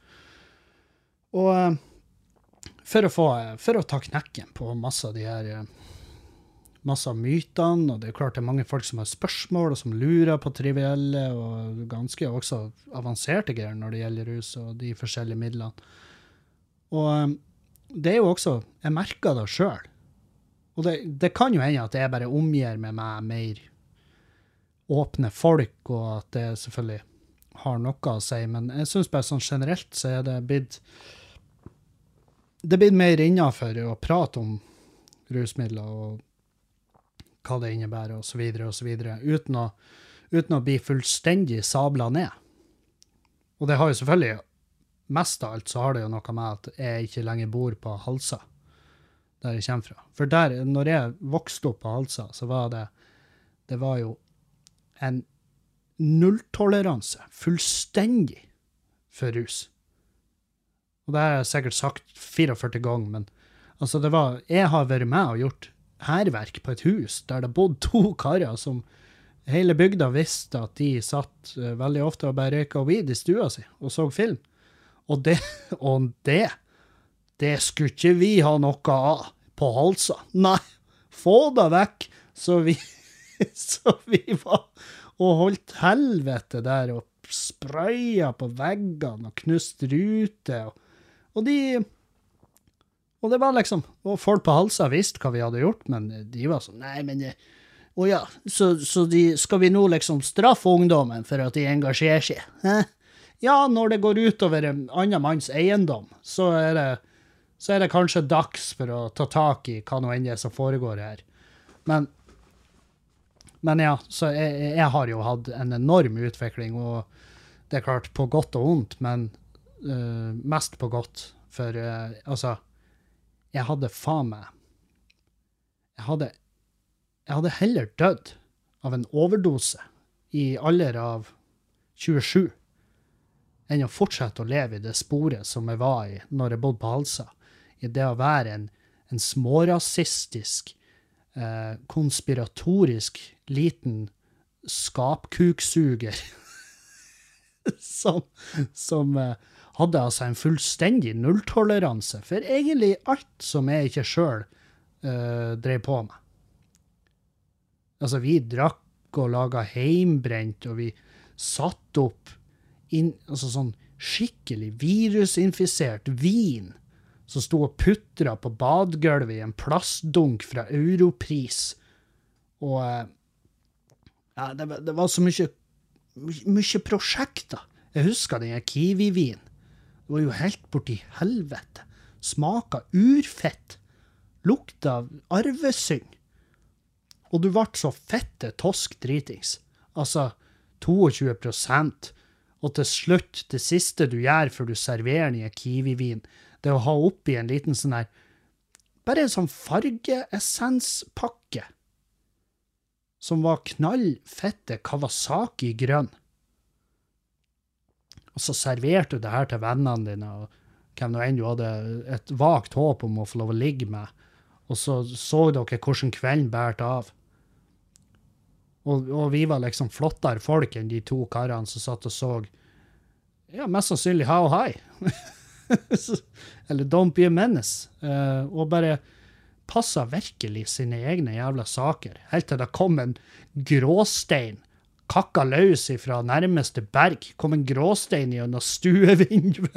Og for å få, for å ta knekken på masse av de her, masse av mytene, og det er klart det er mange folk som har spørsmål, og som lurer på trivielle, og ganske også avanserte greier når det gjelder rus og de forskjellige midlene. Og det er jo også, jeg merker det selv, og det, det kan jo hende at jeg bare omgir med meg mer åpne folk, og at det selvfølgelig har noe å si, men jeg synes bare sånn generelt så er det blitt det blir mer innenfor å prate om rusmidler og hva det innebærer og så videre og så videre, uten å, uten å bli fullstendig sabla ned. Og det har jo selvfølgelig, mest av alt så har det jo noe med at jeg ikke lenger bor på Halsa, der jeg kommer fra. For der, når jeg vokste opp på Halsa, så var det, det var jo en nulltoleranse, fullstendig for rus. Og det har jeg sikkert sagt førtifire ganger, men altså det var, jeg har vært med og gjort herverk på et hus der det bodde to karer som hele bygda visste at de satt uh, veldig ofte og bare røyka weed i stua si og så film. Og det, og det, det skulle ikke vi ha noe av på Halsa. Nei, få det vekk, så vi, så vi var og holdt helvete der og spraya på veggene og knust rute og Og de, og det var liksom, og folk på Halsa visste hva vi hadde gjort, men de var sånn, nei, men, å ja, så, så de, skal vi nå liksom straffe ungdommen for at de engasjerer seg? Hæ? Ja, når det går ut over en annen manns eiendom, så er det, så er det kanskje dags for å ta tak i hva noe enn det som foregår her. Men men ja, så jeg, jeg har jo hatt en enorm utvikling, og det er klart på godt og ondt, men uh, mest på godt. For uh, altså, jeg hadde faen meg, jeg hadde, jeg hadde heller dødd av en overdose i alder av tjuesju, enn å fortsette å leve i det sporet som jeg var i når jeg bodde på Halsa. I det å være en, en smårasistisk, eh, konspiratorisk liten skapkuksuger som, som eh, hadde altså en fullstendig nulltoleranse for egentlig alt som jeg ikke selv eh, drev på med. Altså, vi drakk og laget heimbrent, og vi satt opp inn, altså sånn skikkelig virusinfisert vin som stod og putret på badgulvet i en plastdunk fra Europris. Og ja, det, det var så mye, mye, mye prosjekter. Jeg husker den kiwi-vin. Det var jo helt borti helvete. Smaket urfett. Lukta av arvesyng. Og du ble så fette tosk dritings. Altså, tjueto prosent. Og til slutt, det siste du gjør før du serverer den i kiwi-vin, det er å ha oppi en liten sånn her, bare en sånn fargeessenspakke, som var knallfette Kawasaki grønn. Og så serverte du det her til vennene dine, og hvem nå enn du hadde et vagt håp om å få lov å ligge med, og så så dere hvordan kvelden bært av. Og, og vi var liksom flottere folk enn de to karene som satt og så, ja, mest sannsynlig How High. Eller Don't Be a Menace. Uh, og bare passet virkelig sine egne jævla saker. Helt til det kom en gråstein, kakka løs ifra nærmeste berg, kom en gråstein i en stuevinduet.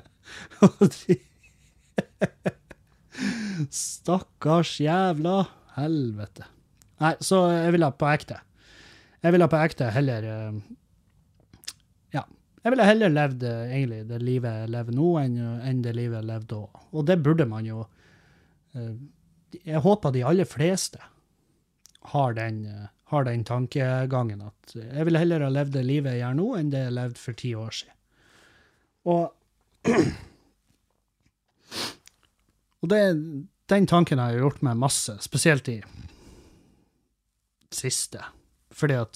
Stakkars jævla helvete. Nei, så jeg vil ha på ekte. Jeg ville på ekte heller, ja, jeg ville heller levd egentlig det livet jeg lever nå enn, enn det livet jeg levde da. Og det burde man jo, jeg håper de aller fleste har den, har den tankegangen at jeg ville heller ha levd det livet jeg gjør nå enn det jeg levde for ti år siden. Og, og det, den tanken har jeg gjort meg masse, spesielt i siste. Fordi at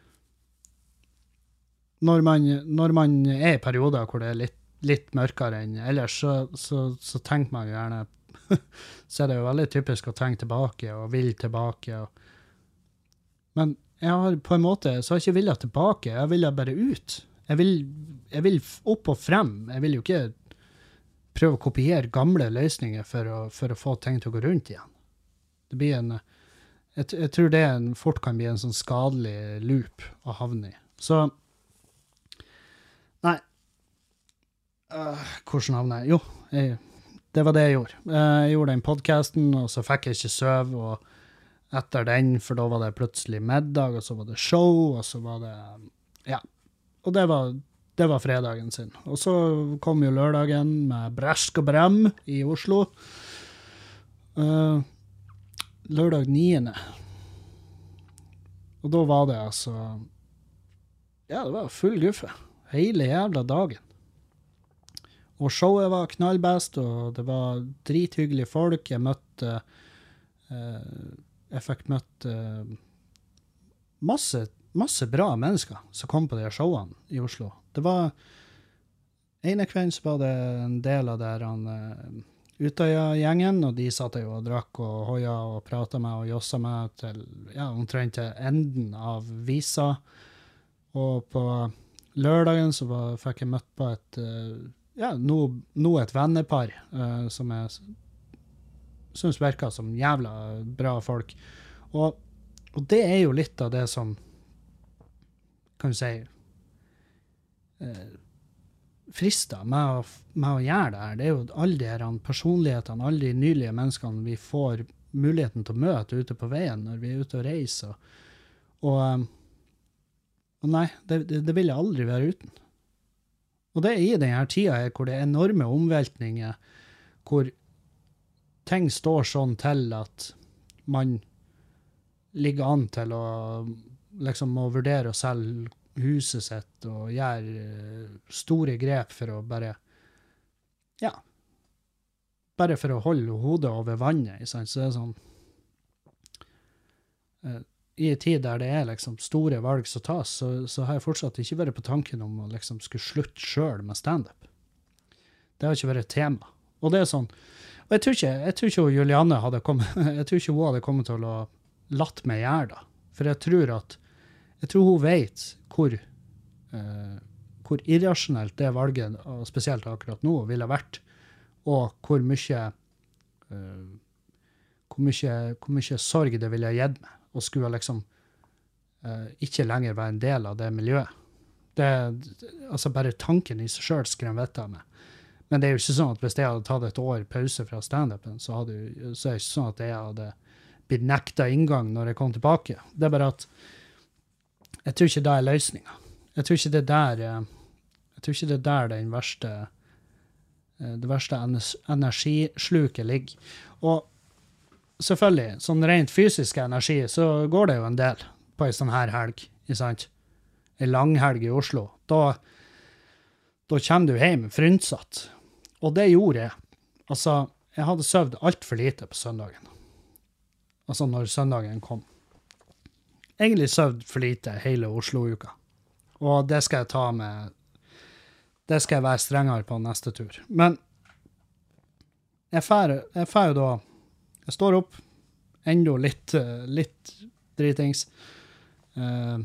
når man, når man er i perioder hvor det er litt, litt mørkere enn ellers, så, så, så tenker man jo gjerne, så er det jo veldig typisk å tenke tilbake og vil tilbake. Og, men jeg har på en måte, så har jeg ikke villet tilbake, jeg vil bare ut. Jeg vil, jeg vil opp og frem. Jeg vil jo ikke prøve å kopiere gamle løsninger for å, for å få ting til å gå rundt igjen. Det blir en... Jeg, jeg tror det en, fort kan bli en sånn skadelig loop å havne i. Så, nei, uh, hvordan havne jeg? Jo, jeg, det var det jeg gjorde. Uh, jeg gjorde den podcasten, og så fikk jeg ikke søv, og etter den, for da var det plutselig middag, og så var det show, og så var det, ja, og det var, det var fredagen sin. Og så kom jo lørdagen med brask og brem i Oslo. Uh, lørdag niende. Og da var det altså, ja, det var full guffe. Hele jævla dagen. Og showet var knallbest, og det var drithyggelige folk. Jeg møtte, eh, jeg fikk møtt eh, masse, masse bra mennesker som kom på de showene i Oslo. Det var, ene kvelden så var det en del av der han, eh, Utøya-gjengen, og de satt jo og drakk og hoia og pratet med og jossa med til, ja, omtrent til enden av visa. Og på lørdagen så var, fikk jeg møtt på et, ja, nå, nå et vennepar uh, som jeg synes virker som jævla bra folk. Og, og det er jo litt av det som, kan du si, uh, frister med å, med å gjøre det her. Det er jo alle de her personlighetene, alle de nylige menneskene vi får muligheten til å møte ute på veien når vi er ute og reiser. Og, og nei, det, det, det vil jeg aldri være uten. Og det er i denne tida her hvor det er enorme omveltninger, hvor ting står sånn til at man ligger an til å liksom må vurdere å selge huset sitt og gjøre uh, store grep for å bare, ja, bare for å holde hodet over vannet, ikke sant? Så det er sånn, uh, i en tid der det er liksom store valg som tas, så, så har jeg fortsatt ikke vært på tanken om å liksom skulle slutte selv med stand-up. Det har ikke vært et tema. Og det er sånn, og jeg tror ikke, jeg tror ikke Julianne hadde kommet, jeg tror ikke hun hadde kommet til å latt meg gjøre det. For jeg tror at, jeg tror hun vet hvor, uh, hvor irrasjonelt det valget, og spesielt akkurat nå, ville vært, og hvor mye, uh, hvor mye, hvor mye sorg det ville ha gitt meg, og skulle liksom uh, ikke lenger være en del av det miljøet. Det, altså bare tanken i seg selv skremmer vettet av meg. Men det er jo ikke sånn at hvis jeg hadde tatt et år pause fra stand-upen, så, hadde, så er det ikke sånn at jeg hadde blitt nekta inngang når jeg kom tilbake. Det er bare at jeg tror ikke det er løsningen. Jeg tror ikke det der, jeg tror ikke det der den verste, det verste energisluket ligger. Og selvfølgelig, sånn rent fysisk energi, så går det jo en del på en sånn her helg, ikke sant? En lang helg i Oslo. Da, da kommer du hjem fryntsatt. Og det gjorde jeg. Altså, jeg hadde søvd alt for lite på søndagen. Altså, når søndagen kom. Egentlig søvd for lite hele Oslo-uka. Og det skal jeg ta med, det skal jeg være strengere på neste tur. Men jeg fer, jeg fer jo da, jeg står opp, enda litt, litt dritings, uh,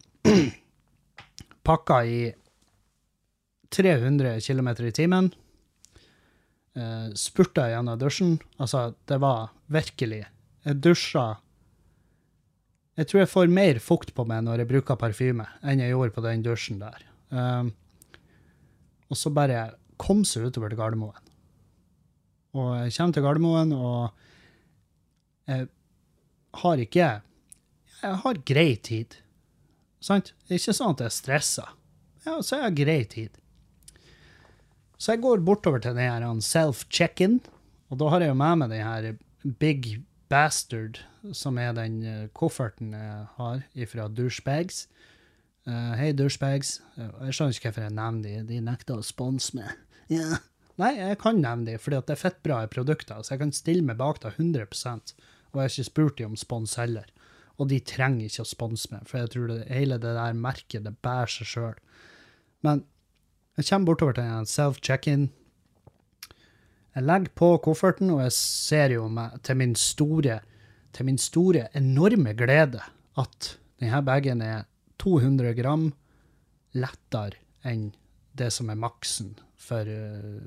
pakka i tre hundre kilometer i timen, uh, spurta gjennom dusjen, altså det var virkelig, jeg dusja, jeg tror jeg får mer fukt på meg når jeg bruker parfyme enn jeg gjorde på den dusjen der. Uh, og så bare kom seg utover til Gardermoen. Og jeg kommer til Gardermoen, og jeg har ikke, jeg har grei tid. Sant? Det er ikke sånn at jeg stresser. Ja, så jeg har grei tid. Så jeg går bortover til den her self-check-in, og da har jeg jo med meg den her Big Bastard, som er den kofferten jeg har fra Douchebags. Uh, Hei, Douchebags. Jeg skjønner ikke hvorfor jeg nevner de. De nekter å sponse meg. Ja. Nei, jeg kan nevne de, fordi at det er fett bra produkter, så jeg kan stille meg bak det hundre prosent, og jeg har ikke spurt de om spons heller. Og de trenger ikke å sponse meg, for jeg tror det, hele det der merket, det bærer seg selv. Men jeg kommer bortover til en self-check-in. Jeg legger på kofferten, og jeg ser jo med, til min store, til min store, enorme glede, at denne bagen er to hundre gram lettere enn det som er maksen for uh,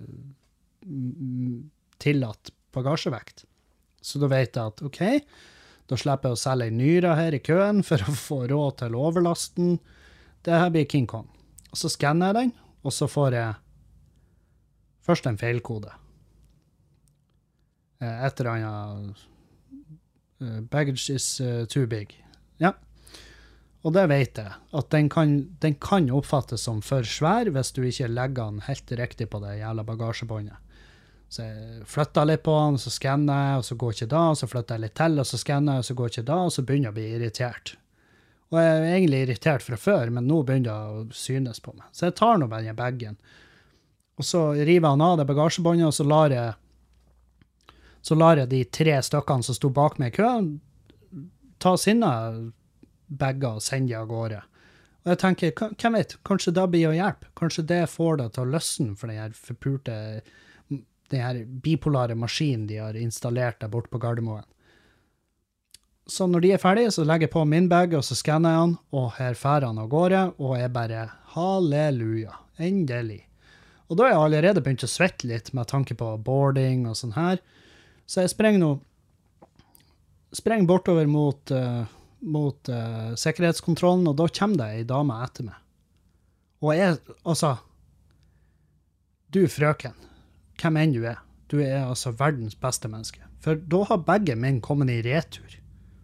tillatt bagasjevekt. Så da vet jeg at, ok, da slipper jeg å selge en nyre her i køen for å få råd til overlasten. Det her blir King Kong. Og så skanner jeg den, og så får jeg først en feilkode. Et eller annet uh, baggage is uh, too big. Ja. Og det vet jeg, at den kan, den kan oppfattes som for svær hvis du ikke legger den helt riktig på det jævla bagasjebåndet. Så jeg flytter litt på den, og så skanner jeg, og så går ikke da, og så flytter jeg litt til, og så skanner jeg, og så går ikke da, og så begynner jeg å bli irritert. Og jeg er egentlig irritert fra før, men nå begynner det å synes på meg. Så jeg tar nå bare den bagen, og så river han av det bagasjebåndet, og så lar jeg, så lar jeg de tre stykkene som stod bak meg i køen, ta sine bagger og sende av gårde. Og jeg tenker, hvem vet, kanskje det blir å hjelpe? Kanskje det får det til å løsne for den her forpurte, den her bipolare maskinen de har installert der bort på Gardermoen. Så når de er ferdige, så legger jeg på min bag, og så skanner jeg han, og her fer han av gårde, og jeg bare, halleluja, endelig. Og da har jeg allerede begynt å svette litt med tanke på boarding og sånn her. Så jeg sprenger nå, sprenger bortover mot, uh, mot uh, sikkerhetskontrollen, og da kommer det en dame etter meg. Og jeg, altså, du frøken, hvem enn du er, du er altså verdens beste menneske. For da har begge menn kommet i retur.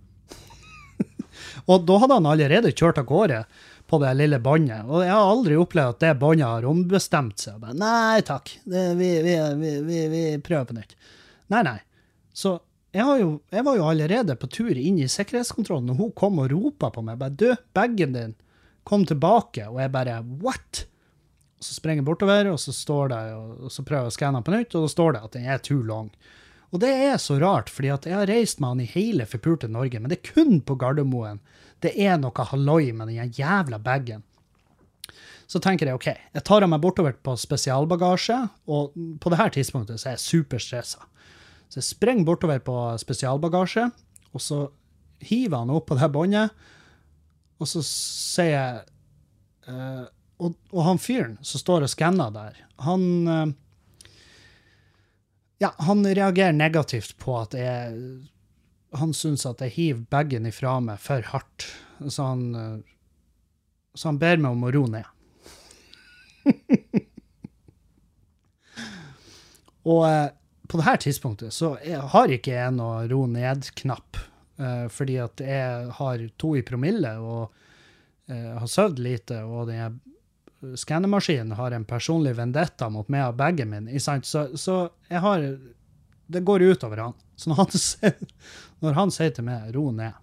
Og da hadde han allerede kjørt av gårde på det lille båndet, og jeg har aldri opplevd at det båndet har ombestemt seg. Bare, nei takk, det, vi, vi, vi, vi, vi prøver på nytt. Nei, nei. Så jeg, har jo, jeg var jo allerede på tur inn i sikkerhetskontrollen, og hun kom og ropet på meg, bare, du, bagen din, kom tilbake, og jeg bare, what? Og så sprenger jeg bortover, og så står det, og så prøver jeg å skanne på nytt, og da står det at den er too long. Og det er så rart, fordi at jeg har reist med han i hele forpulte Norge, men det er kun på Gardermoen. Det er noe halloi med den jævla bagen. Så tenker jeg, ok, jeg tar av meg bortover på spesialbagasje, og på det her tidspunktet så er jeg superstresset. Så jeg sprenger bortover på spesialbagasje, og så hiver han opp på det her båndet, og så sier jeg, uh, og, og han fyren som står og skanner der, han... Uh, Ja, han reagerer negativt på at jeg, han synes at jeg hiver bagen ifra meg for hardt. Så han, så han ber meg om å ro ned. Og eh, på det her tidspunktet så jeg har ikke jeg noe ro ned-knapp, eh, fordi at jeg har to i promille og eh, har søvd lite, og den er skannemaskinen har en personlig vendetta mot meg og bagen min, så, så jeg har, det går ut over han. Så når han, når han sier til meg, ro ned,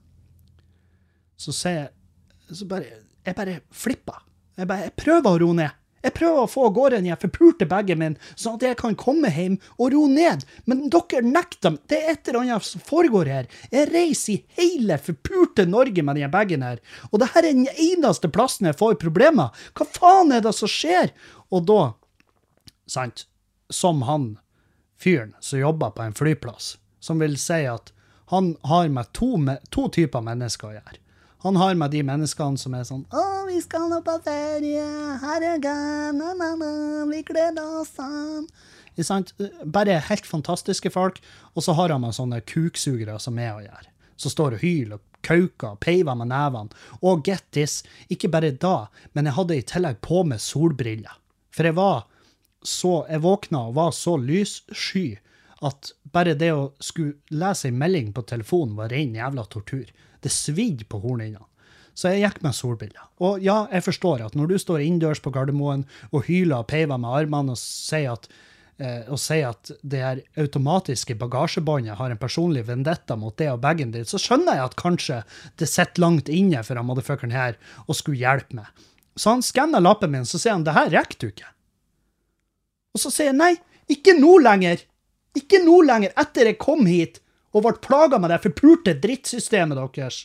så sier jeg, så bare, jeg bare flipper. Jeg, bare, jeg prøver å ro ned. Jeg prøver å få gå den jeg forpurte bagen min, sånn at jeg kan komme hjem og ro ned. Men dere nekter meg. Det er et eller annet som foregår her. Jeg reiser i hele forpurte Norge med den bagen her. Og det her er den eneste plassen jeg får problemer. Hva faen er det som skjer? Og da, sant, som han fyren som jobber på en flyplass, som vil si at han har med to, med to typer mennesker å gjøre. Han har med de menneskene som er sånn, å, vi skal nå på ferie, herregud, na, na, na, vi gleder oss sånn. Det er sant? Bare helt fantastiske folk, og så har han med sånne kuksugere som er å gjøre. Så står og hyler og kauker og peiver med nevene. Og get this, ikke bare da, men jeg hadde i tillegg på med solbriller. For jeg var så, jeg våkna og var så lyssky, at bare det å skulle lese en melding på telefonen var ren jævla tortur. Det svidde på hornene. Så jeg gikk med solbriller. Og ja, jeg forstår at når du står inndørs på Gardermoen og hyler og peiver med armene og sier at, eh, og sier at det her automatiske bagasjebåndet har en personlig vendetta mot det og bagen din, så skjønner jeg at kanskje det sitter langt inne for han motherfuckeren her og skulle hjelpe meg. Så han skanner lappen min, så sier han, det her rekker du ikke. Og så sier jeg, nei, ikke nå lenger. Ikke nå lenger, etter jeg kom hit og ble plaget med det forpurte drittsystemet deres.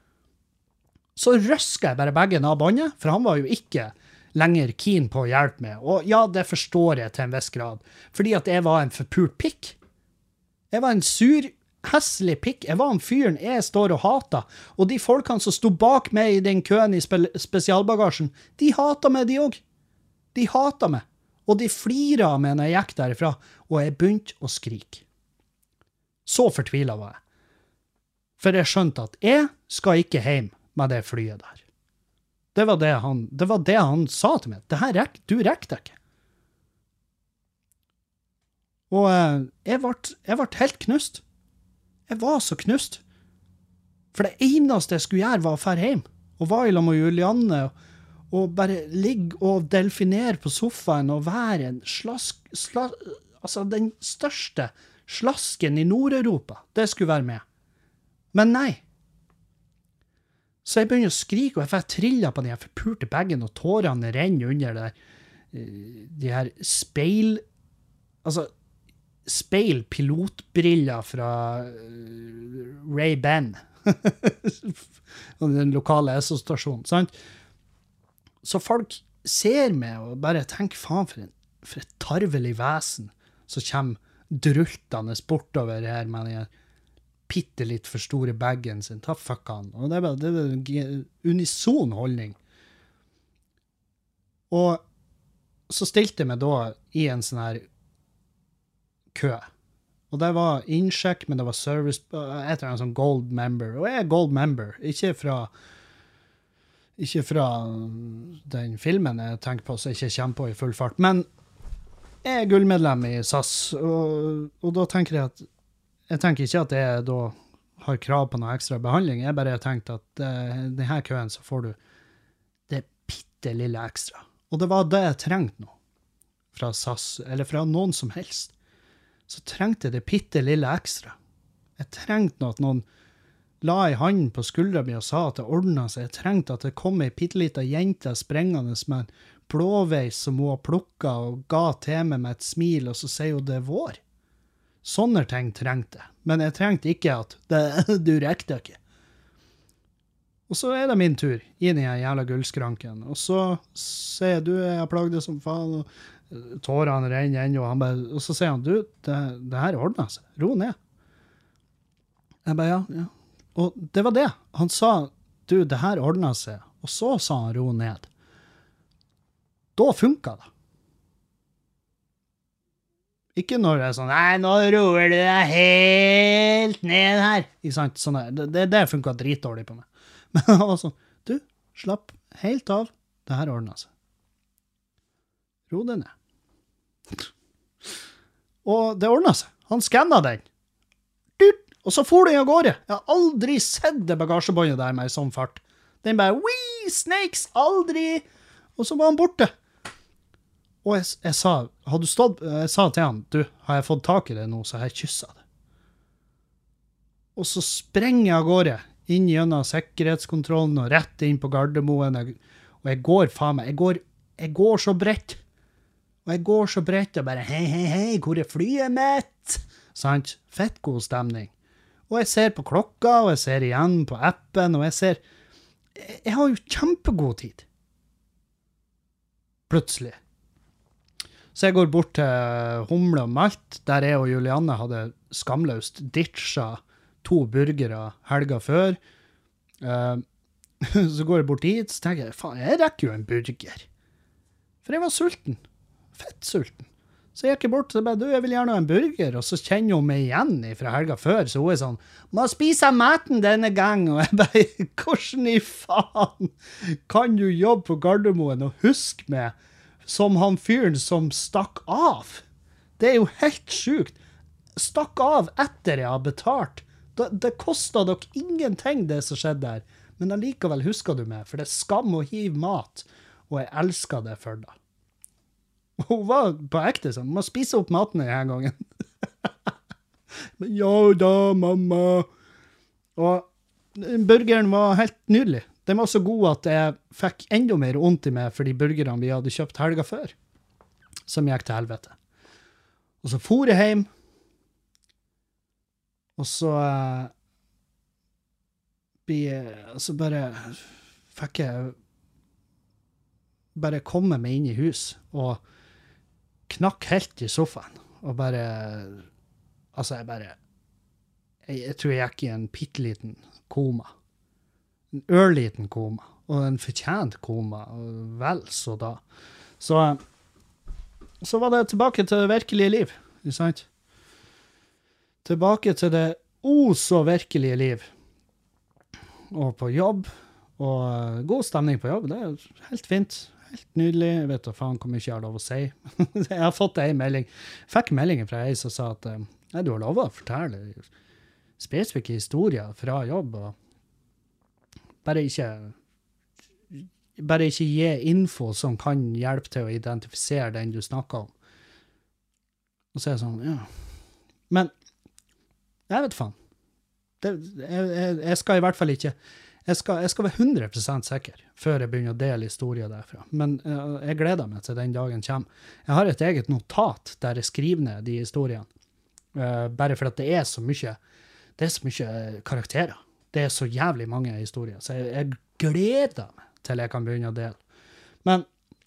Så røsker jeg bare bagen av båndet, for han var jo ikke lenger keen på å hjelpe meg. Og ja, det forstår jeg til en viss grad, fordi at jeg var en forpurt pikk. Jeg var en sur, hesselig pikk. Jeg var en fyren jeg står og hater, og de folkene som stod bak meg i den køen i spe spesialbagasjen, de hater meg, de også. De hater meg. Og de flirer av meg når jeg gikk derifra, og jeg begynte å skrike. Så fortvilet var jeg. For jeg skjønte at jeg skal ikke hjem med det flyet der. Det var det han, det var det han sa til meg. Det her rek, du rekker det ikke. Og eh, jeg ble, jeg ble helt knust. Jeg var så knust. For det eneste jeg skulle gjøre var å fære hjem. Og var i lag med Julianne og og bare ligge og delfinere på sofaen og være en slask, sla, altså den største slasken i Nord-Europa. Det skulle være med. Men nei. Så jeg begynner å skrike, og jeg får trille på den forpurte bagen, og tårene renner under der, de her speil, altså speil-pilotbriller fra Ray-Ban, den lokale S O-stasjonen, sant? Så folk ser meg og bare tenker, faen, for, en, for et tarvelig vesen som kommer drultende bortover her med den pitte litt for store bagen sin. Ta fuck han. Og det er bare en unison holdning. Og så stilte jeg meg da i en sånn her kø. Og det var innsjekk, men det var service, et eller annet sånn gold member. Og jeg er gold member, ikke fra Ikke fra den filmen jeg tenker på, så jeg ikke kommer på i full fart. Men jeg er gullmedlem i S A S, og, og da tenker jeg at jeg tenker ikke at jeg da har krav på noe ekstra behandling. Jeg bare har tenkt at uh, denne køen så får du det pitte lille ekstra. Og det var det jeg trengte nå fra S A S, eller fra noen som helst. Så trengte jeg det pitte lille ekstra. Jeg trengte noe at noen la i handen på skuldra mi og sa at det ordnet seg. Jeg trengte at det kom ei pittelita jente sprengende med en blåveis som hun har plukket og ga til meg med et smil, og så sier hun det er vår. Sånne ting trengte jeg. Men jeg trengte ikke at det, du rekte ikke. Og så er det min tur inn i den jævla gullskranken. Og så sier jeg, du, jeg har plaget det som faen, og tårene renner ennå, og, han bare, og så sier han, du, det, det her ordnet seg. Ro ned. Jeg bare, ja, ja. Og det var det. Han sa, du, det her ordnet seg. Og så sa han, ro ned. Da funket det. Ikke når det er sånn, nei, nå roer du deg helt ned her. Ikke sant? Sånn der. Det, det funket dritdårlig på meg. Men han var sånn, du, slapp helt av. Det her ordnet seg. Ro deg ned. Og det ordnet seg. Han skannet den. Dyrt. Og så for den av gårde. Jeg har aldri sett det bagasjebåndet der med i sånn fart. Den bare, wee, snakes, aldri. Og så var han borte. Og jeg, jeg sa, hadde du stått, jeg sa til han, du, har jeg fått tak i det nå, så har jeg kysset det. Og så sprenger jeg av gårde, inn gjennom sikkerhetskontrollen og rett inn på Gardermoen. Jeg, og jeg går, faen meg, jeg går, jeg går så bredt. Og jeg går så bredt og bare, hei, hei, hei, hvor er flyet mitt? Sant? Fett god stemning. Og jeg ser på klokka, og jeg ser igjen på appen, og jeg ser, jeg, jeg har jo kjempegod tid. Plutselig. Så jeg går bort til Humle og Malt, der jeg og Julianne hadde skamløst ditcha to burgere helga før. Uh, så går jeg bort dit, så tenker jeg, faen, jeg rekker jo en burger. For jeg var sulten. Fett sulten. Så jeg gikk bort og bare, du, jeg vil gjerne ha en burger, og så kjenner hun meg igjen fra helga før, så hun er sånn, må spise maten denne gang, og jeg bare, hvordan i faen kan du jobbe på Gardermoen og huske meg som han fyren som stakk av? Det er jo helt sykt. Stakk av etter jeg har betalt. Det, det kostet dere ingenting det som skjedde der, men allikevel husker du meg, for det er skam å hive mat, og jeg elsker det for deg. Hun var på ekte sånn, må spise opp maten denne gangen. Men ja da, mamma. Og burgeren var helt nydelig. Den var så god at jeg fikk enda mer ondt i meg for de burgerne vi hadde kjøpt helga før, som gikk til helvete. Og så for jeg hjem, og så uh, så bare fikk jeg bare komme meg inn i hus, og knakk helt i sofaen, og bare, altså jeg bare, jeg, jeg tror jeg gikk i en pitteliten koma. En ørliten koma, og en fortjent koma, og vel så da. Så, så var det tilbake til det virkelige liv, ikke sant? Tilbake til det o så virkelige liv. Og på jobb, og god stemning på jobb, det er helt fint. Helt nydelig. Jeg vet da faen hvor mye jeg har lov å si. Jeg har fått en melding. Jeg fikk meldingen fra ei som sa at nei, du har lov å fortelle spesifikke historier fra jobb, og bare ikke bare ikke gi info som kan hjelpe til å identifisere den du snakker om. Og så er jeg sånn, ja. Men jeg vet faen. Det, jeg, jeg, jeg skal i hvert fall ikke Jeg skal, jeg skal være hundre prosent sikker før jeg begynner å dele historier derfra. Men uh, jeg gleder meg til den dagen kommer. Jeg har et eget notat der jeg skriver ned de historiene. Uh, bare for at det er så mye, det er så mye karakterer. Det er så jævlig mange historier. Så jeg, jeg gleder meg til jeg kan begynne å dele. Men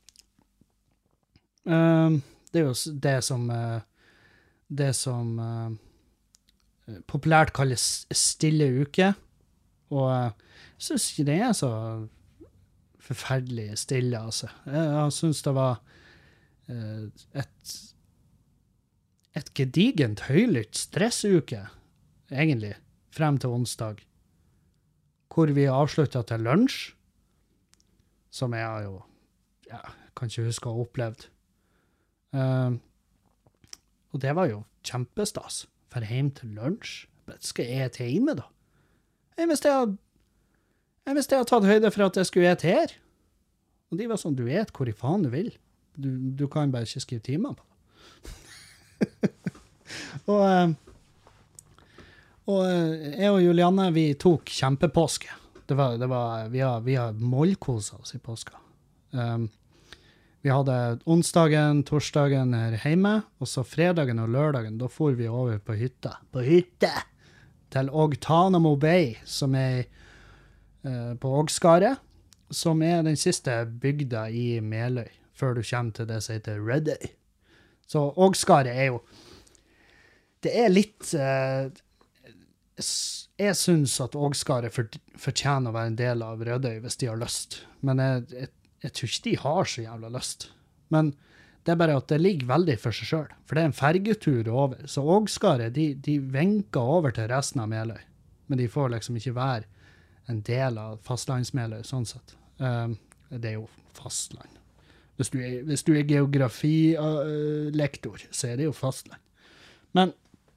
uh, det er jo det som, uh, det som uh, populært kalles stille uke. Og jeg synes ikke det er så forferdelig stille, altså. Jeg synes det var uh, et, et gedigent høylytt stressuke, egentlig, frem til onsdag, hvor vi avsluttet til lunsj, som jeg jo, ja, kan ikke huske å ha opplevd. Uh, og det var jo kjempestas, for hjem til lunsj. Skal jeg til hjemme da? Jeg visste jeg, jeg visste jeg hadde tatt høyde for at jeg skulle ete her. Og de var sånn, du et hvor i faen du vil. Du, du kan bare ikke skrive timer på det. og, og eh, jeg og Julianne, vi tok kjempepåske. Det var, det var, vi har, vi har målkoset oss i påska. Um, vi hadde onsdagen, torsdagen her hjemme, og så fredagen og lørdagen, da for vi over på hytta. På hytte! Til Ogtanamo Bay, som er uh, på Ågskaret, som er den siste bygda i Meløy, før du kommer til det som heter Redøy. Så Ågskaret er jo, det er litt... Uh, jeg synes at Ågskaret for, fortjener å være en del av Rødøy hvis de har lyst. Men jeg, jeg, jeg tror ikke de har så jævla lyst. Men det er bare at det ligger veldig for seg selv. For det er en fergetur over. Så Ågskaret, de, de venker over til resten av Meløy. Men de får liksom ikke være en del av fastlandsmeløy, sånn sett. Um, det er jo fastland. Hvis du er, hvis du er geografilektor, uh, så er det jo fastland. Men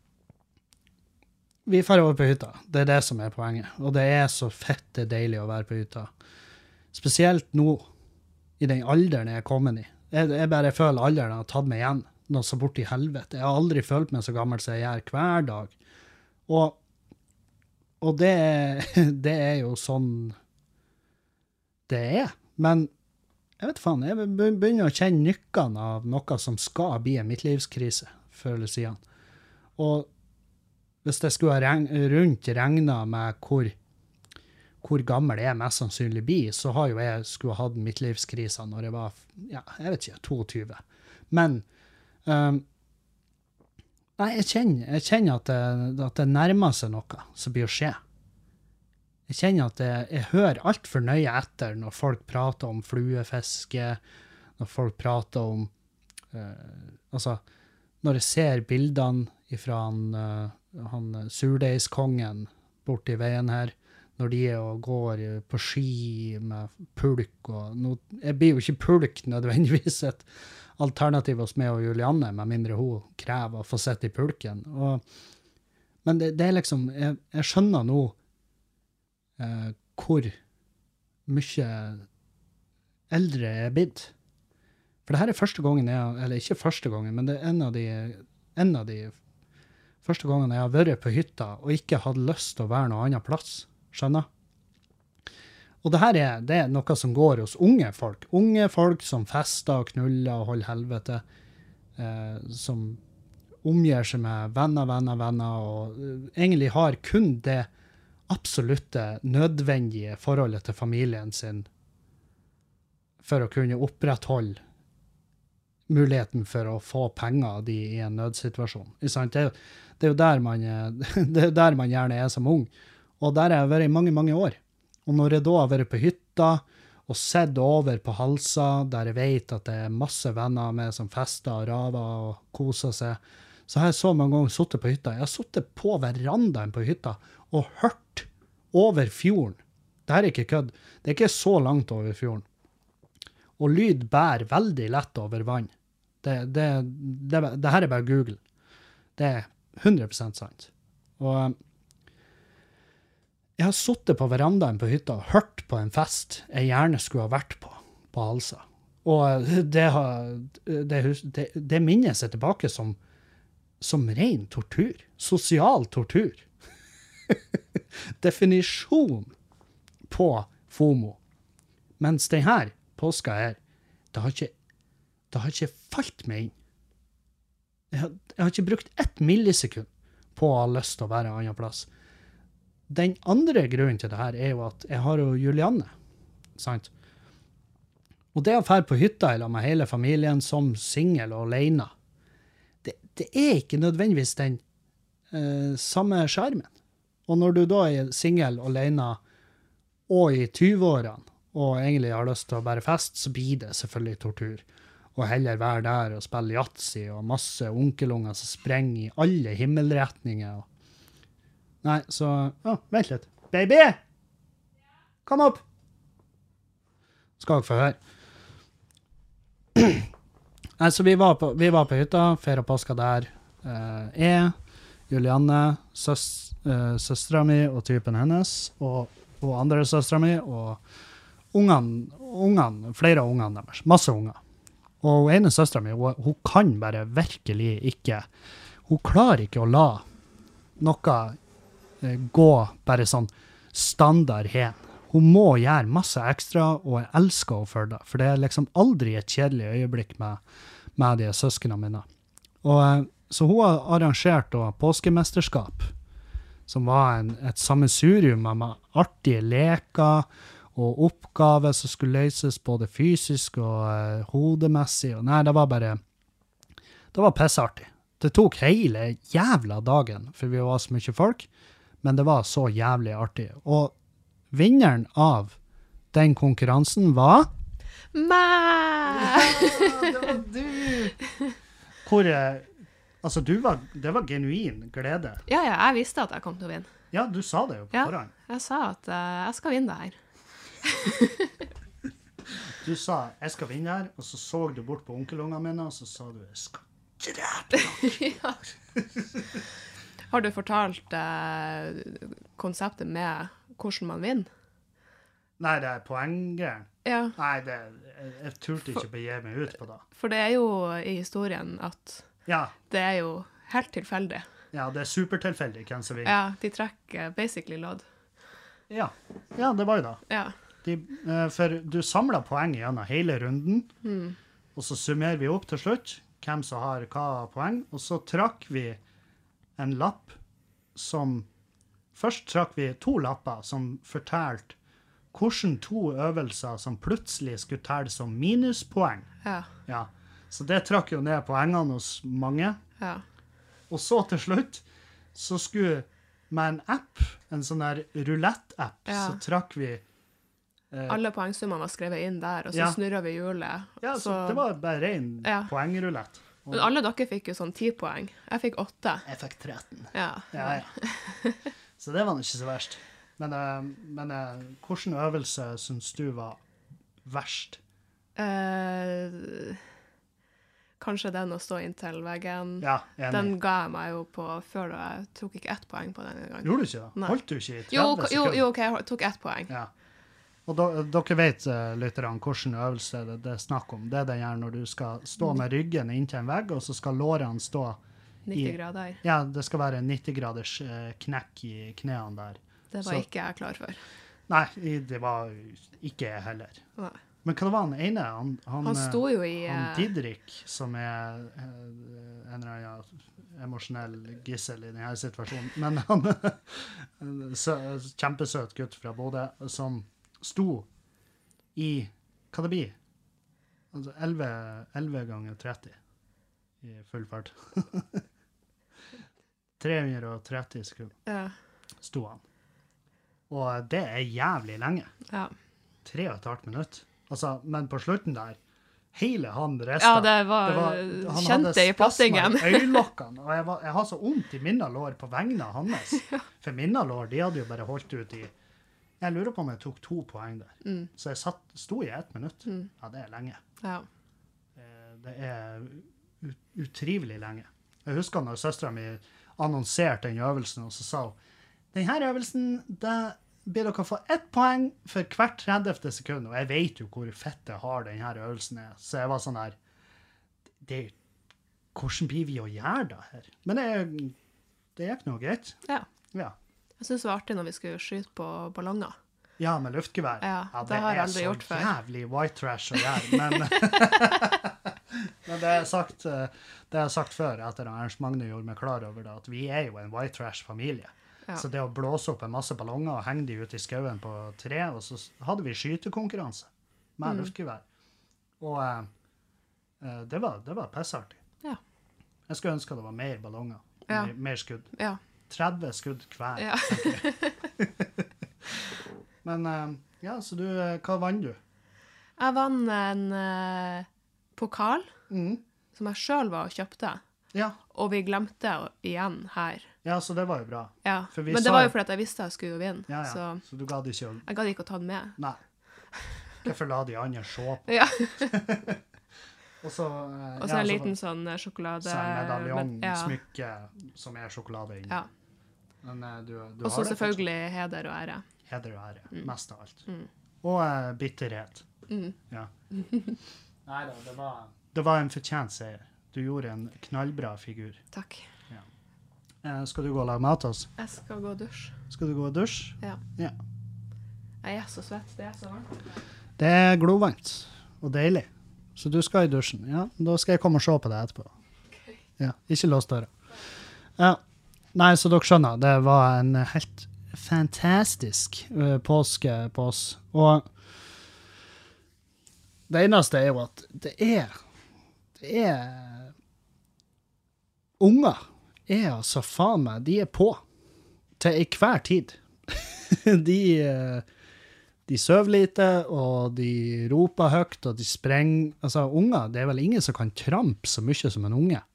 vi får over på hytta. Det er det som er poenget. Og det er så fette deilig å være på hytta. Spesielt nå, i den alderen jeg er kommet i. Jeg, jeg bare føler alderen har tatt meg igjen. Noe så bort i helvete. Jeg har aldri følt meg så gammel som jeg gjør hver dag. Og, og det, det er jo sånn det er. Men jeg vet faen, jeg begynner å kjenne nykkene av noe som skal bli en midtlivskrise, føler siden. Og hvis jeg skulle ha regn, rundt regnet med hvor, hvor gammel jeg mest sannsynlig blir, så har jo jeg skulle ha hatt midtlivskrisa når jeg var, ja, jeg vet ikke, toogtyve. Men um, nei, jeg kjenner, jeg kjenner at, det, at det nærmer seg noe som blir å skje. Jeg kjenner at jeg, jeg hører alt for nøye etter når folk prater om fluefiske, når folk prater om, uh, altså, når jeg ser bildene ifra han, uh, han surdeigskongen borti veien her, når de er og går på ski med pulk, og no, jeg blir jo ikke pulk nødvendigvis et alternativ hos meg og Julianne, med mindre hun krever å få sette i pulken. Og, men det, det er liksom, jeg, jeg skjønner nå eh, hvor mye eldre jeg er blitt. For det her er første gangen jeg, eller ikke første gangen, men det er en av de, en av de første gangen jeg har vært på hytta og ikke hadde lyst til å være noe annet plass. Skjønner? Og det her er, det er noe som går hos unge folk. Unge folk som fester og knuller og holder helvete. Eh, som omgir seg med venner, venner, venner. Og eh, egentlig har kun det absolutte nødvendige forholdet til familien sin for å kunne opprettholde muligheten for å få penger de i en nødsituasjon. Det er, det er jo der man, det er der man gjerne er som ung. Og der har jeg vært i mange, mange år. Og når jeg da har vært på hytta og sett over på halsa, der jeg vet at det er masse venner med som fester og raver og koser seg, så har jeg så mange ganger suttet på hytta. Jeg har suttet på verandaen på hytta og hørt over fjorden. Det her er ikke kødd. Det er ikke så langt over fjorden. Og lyd bærer veldig lett over vann. Det, det, det, det her er bare Google. Det er hundre prosent sant. Og jeg har suttet på verandaen på hytta og hørt på en fest jeg gjerne skulle ha vært på, på Halsa. Og det, har, det, det, det minnes jeg tilbake som, som ren tortur. Sosial tortur. Definisjon på FOMO. Mens den her påska her, det har ikke, det har ikke falt meg inn. Jeg har, jeg har ikke brukt ett millisekund på å ha lyst til å være en annen plass. Den andre grunnen til det her er jo at jeg har jo Julianne, sant? Og det å fære på hytta eller med hele familien som single og alene, det, det er ikke nødvendigvis den eh, samme skjermen. Og når du da er single og alene og i tyve-årene, og egentlig har lyst til å bare fest, så blir det selvfølgelig tortur. Og heller være der og spille yatzy og masse onkelunger som sprenger i alle himmelretninger. Nei, så... Å, vent litt. Baby! Kom opp! Skal dere få høre. Nei, så vi var på, vi var på hytta, ferie og påska der. Uh, jeg, Julianne, søs, uh, søstra mi og typen hennes, og, og andre søstra mi, og ungene, ungene, flere av ungene deres, masse unger. Og ene søstra mi, hun, hun kan bare virkelig ikke, hun klarer ikke å la noe eh, gå bare sånn standard hen. Hun må gjøre masse ekstra, og jeg elsker henne for det. For det er liksom aldri et kjedelig øyeblikk med, med de søskene mine. Og, eh, så hun har arrangert da, påskemesterskap, som var en, et sammensurium med artige leker og oppgaver som skulle løses både fysisk og eh, hodemessig. Og nei, det var bare, det var pissartig. Det tok hele jævla dagen, for vi var så mye folk, men det var så jævlig artig. Og vinneren av den konkurransen var... Meg! Ja, det var du! Hvor, eh, altså du var, det var genuin glede. Ja, ja, jeg visste at jeg kom til å vinne. Ja, du sa det jo på Ja, forhånd. jeg sa at uh, jeg skal vinne det her. Du sa, jeg skal vinne her, og så så du bort på onkelungene mine, og så sa du, jeg skal drepe deg. Ja. Har du fortalt uh, konseptet med hvordan man vinner? Nei, det er poenggreier. Ja, Nei, det, jeg, jeg turte ikke begi meg ut på det. for det er jo i historien at Ja, det er jo helt tilfeldig. ja, det er supertilfeldig hvem som vinner. Ja, de trekker basically lodd. Ja. ja, det var jo da. Ja. De, eh, for du samler poeng gjennom hele runden, Mm. og så summerer vi opp til slutt hvem som har hva poeng, og så trakk vi en lapp som... Først trakk vi to lapper som fortalte hvordan to øvelser som plutselig skulle telle som minuspoeng. Ja. Ja, så det trakk jo ned poengene hos mange. Ja. Og så til slutt, så skulle med en app, en sånn der roulette-app, Ja. så trakk vi... Eh, Alle poengsummene var skrevet inn der, og så Ja. snurret vi hjulet. ja, så, så... det var bare ren Ja. poengrulett. Men alle dere fikk jo sånn ti poeng. Jeg fikk åtte. Jeg fikk tretten. Ja. Ja, ja. Så det var nå ikke så verst. Men, eh, men eh, hvilken øvelse synes du var verst? Eh, kanskje den å stå inntil veggen. Ja, enig. Den ga jeg meg jo på før, da jeg tok ikke ett poeng på den en gang. Gjorde du ikke det? Nei. Holdt du ikke i tretti Jo, sekunder? jo, jo, ok, jeg tok ett poeng. Ja. Og da, dere vet, uh, lytterne, hvilken øvelse det, det er snakk om. Det er den her når du skal stå med ryggen inntil en vegg, og så skal lårene stå nitti i- grader. Ja, det skal være en nitti graders eh, knekk i knærne der. Det var Så- ikke jeg klar for. Nei, i- det var ikke jeg heller. Nei. Men hva det var han ene? Han, han, Han eh, sto jo i... han eh, Didrik, som er eh, en eller annen emosjonell gissel i denne situasjonen. Men han en sø- kjempesøt gutt fra Bodø, som sto i, hva det blir? Altså elleve ganger tretti i full fart. tre hundre og tretti sekunder ja, sto han. Og det er jævlig lenge. ja. Tre og et halvt minutt. Altså, men på slutten der, hele han resta. ja, det var, han kjente hadde i plattingen. spasmer i øyelokkene, og jeg, var, jeg har så vondt i mine lår på vegne av hans. For mine lår, de hadde jo bare holdt ut i, jeg lurer på om jeg tok to poeng der. Mm. Så jeg satt, sto i ett minutt. Mm. Ja, det er lenge. Ja. Eh, Det er ut, utrivelig lenge. Jeg husker når søstera mi annonserte den øvelsen, og så sa hun, denne øvelsen, da blir dere få ett poeng for hvert tredivte sekund, og jeg vet jo hvor fette hard denne øvelsen er. Så jeg var sånn her, det, hvordan blir vi å gjøre det her? Men det, det gikk noe greit. ja. Ja. Jeg synes det var artig når vi skulle skyte på ballonger. Ja, med luftgevær. Ja, det, det har jeg er aldri så gjort før. jævlig white trash å gjøre, men, men det er sagt, eh, det er sagt før, etter at Ernst Magne gjorde meg klar over det, at vi er jo en white trash-familie. Ja. Så det å blåse opp en masse ballonger og henge de ut i skauen på tre, og så hadde vi skytekonkurranse med Mm. luftgevær. Og eh, eh, det var, det var pissartig. Ja. Jeg skulle ønske det var mer ballonger, Ja. mer, mer skudd. Ja. tretti skudd hver, Ja. tenker jeg. Men eh, ja, så du, eh, hva vant du? Jeg vant en eh, pokal Mm. som jeg selv var og kjøpte, Ja. og vi glemte å- igjen her. ja, så det var jo bra. Ja. For vi Men sa det var jo- jo fordi at jeg visste jeg skulle vinne, Ja, ja. Så, så du gadd ikke å... jeg gadd ikke å ta den med. Nei. Hvorfor la de andre se på? Ja. Og så... eh, Og så ja, en liten sånn eh, sjokolade... sånn medaljong, med- ja. smykke, som er sjokolade inni. Ja. Men eh, du, du Og har så det selvfølgelig heder og ære. fortsatt. Heder og ære, mest av alt. Mm. Og eh, bitterhet. Mm. Ja. Neida, det var... Det var en fortjent seier. Du gjorde en knallbra figur. Takk. Eh, skal du gå og lage mat til oss? Jeg skal gå og dusj. Skal du gå og dusj? Ja. Ja. Jeg er så svett, det er så varmt. Det er glovarmt og deilig. Så du skal i dusjen. Ja, da skal jeg komme og se på det etterpå. Ja, ikke lås døra. Ja. Nei, så dere skjønner, det var en helt fantastisk uh, påske på oss. Og det eneste er jo at det er, det er, unger er altså faen meg, de er på til i hver tid. de, de søver lite, og de roper høyt, og de sprenger. Altså, unger, det er vel ingen som kan trampe så mye som en unge.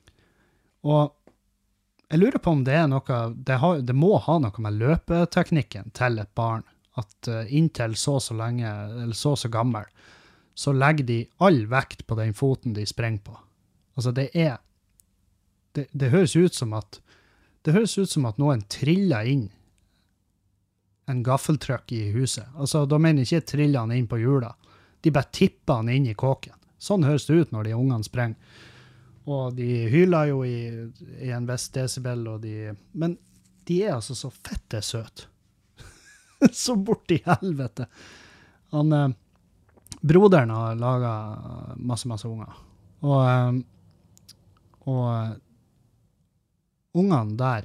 Og jeg lurer på om det er noe, det, har, det må ha noe med løpeteknikken til et barn, at uh, inntil så så lenge, eller så så gammel, så legger de all vekt på den foten de sprenger på. Altså det er, det, det høres ut som at, det høres ut som at noen triller inn en gaffeltrykk i huset. Altså da mener jeg ikke triller han inn på hjula. De bare tipper han inn i kåken. Sånn høres det ut når de ungene sprenger. Og de hyler jo i, i en viss desibel, og de, men de er altså så fette søt. Så bort i helvete. Han, eh, broderen har laget masse, masse unger. Og, eh, og eh, ungene der,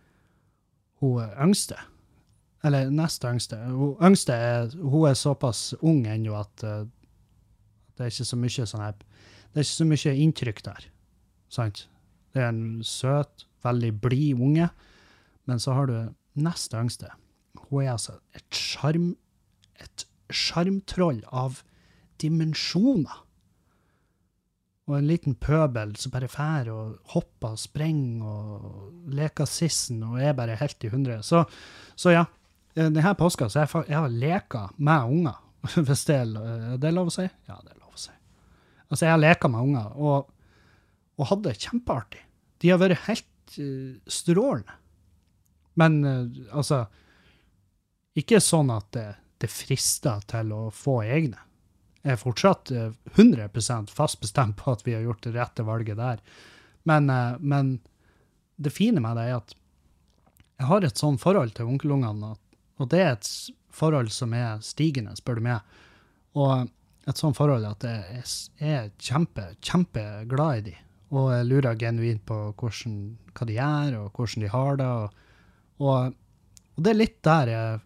hun er yngste, eller nest yngste, hun yngste er, hun er såpass ung ennå at uh, det er ikke så mye sånn her, det er ikke så mye inntrykk der, sant? Det er en søt, veldig blid unge, men så har du nest yngste. Hun er altså et charm, et charmtroll av dimensjoner. Og en liten pøbel som bare fær og hopper og sprenger og leker sissen og er bare helt i hundre. Så, så ja, denne påska så jeg, jeg har leket med unger, hvis det er, det er lov å si. Ja, det er lov å si. Altså, jeg har leket med unger og, og hadde det kjempeartig. De har vært helt uh, strålende. Men uh, altså, ikke sånn at det, det frister til å få egne. Jeg er fortsatt uh, hundre prosent fast bestemt på at vi har gjort det rette valget der. Men, uh, men det fine med det er at jeg har et sånn forhold til onkelungene, og det er et forhold som er stigende, spør du meg. Og et sånn forhold at jeg er kjempe, kjempe glad i de. Og jeg lurer genuint på hvordan, hva de gjør, og hvordan de har det. Og, og, og det er litt der jeg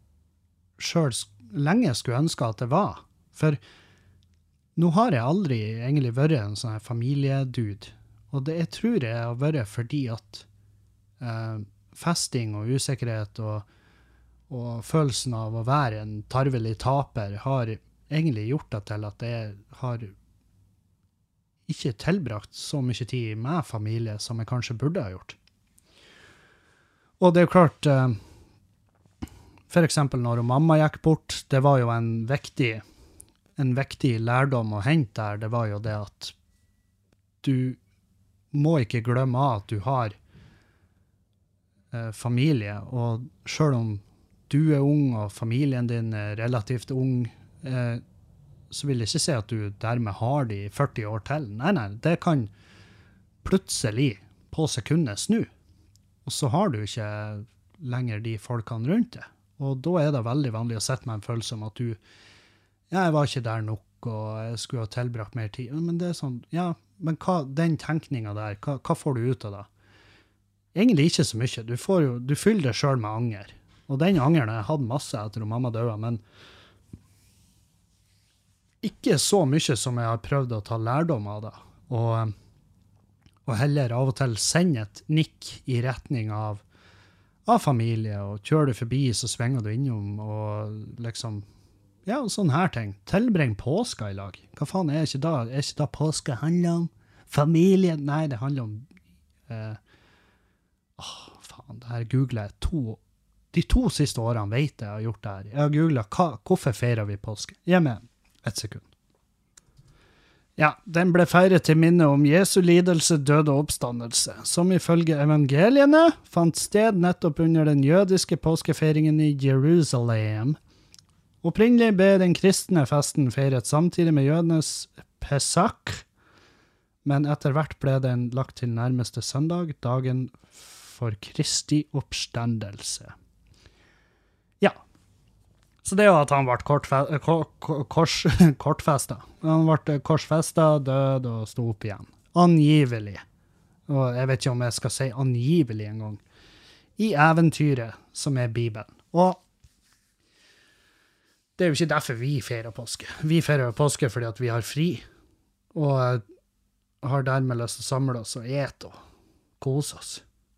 selv lenge skulle ønske at det var. For nå har jeg aldri egentlig vært en sånn her familiedude. Og det jeg tror jeg har vært fordi at eh, festing og usikkerhet og, og følelsen av å være en tarvelig taper har egentlig gjort det til at jeg har ikke tilbrakt så mye tid med familie som jeg kanskje burde ha gjort. Og det er jo klart, eh, for eksempel når mamma gikk bort, det var jo en viktig en viktig lærdom å hente der, det var jo det at du må ikke glemme at du har eh, familie, og selv om du er ung og familien din er relativt ung, eh, så vil jeg ikke si at du dermed har de førti år til. Nei, nei, det kan plutselig på sekundet snu, og så har du ikke lenger de folkene rundt deg. Og da er det veldig vanlig å sette med en følelse om at du ja, jeg var ikke der nok, og jeg skulle ha tilbrakt mer tid. Men det er sånn, ja, men hva, den tenkningen der, hva, hva får du ut av det? Egentlig ikke så mye. Du, får jo, du fyller det selv med anger. Og den angeren jeg hadde masse etter at mamma døde, men ikke så mye som jeg har prøvd å ta lærdom av det. Og, og heller av og til sende et nikk i retning av, av familie, og kjører du forbi, så svinger du innom, og liksom, ja, sånn her ting. Tilbreng påska i lag. Hva faen er ikke da? Er ikke da påska handler om familie? Nei, det handler om eh, åh, faen, det her googler jeg to de to siste årene vet jeg har gjort det her. Jeg har googlet, hva, hvorfor feirer vi påske? Gi meg et sekund. Ja, den ble feiret til minne om Jesu lidelse, død og oppstandelse, som ifølge evangeliene fant sted nettopp under den jødiske påskefeiringen i Jerusalem. Opprinnelig ble den kristne festen feiret samtidig med jødenes Pesach, men etter hvert ble den lagt til nærmeste søndag, dagen for Kristi oppstandelse. Ja. Så det er jo at han ble kortfe- kors, kortfestet. Han ble korsfestet, død og stod opp igjen. Angivelig. Og jeg vet ikke om jeg skal si angivelig en gang. I eventyret som er Bibelen. Og det er jo ikke derfor vi feirer påske. Vi feirer påske fordi at vi har fri. Og har dermed lyst til å samle oss og ete og kose oss.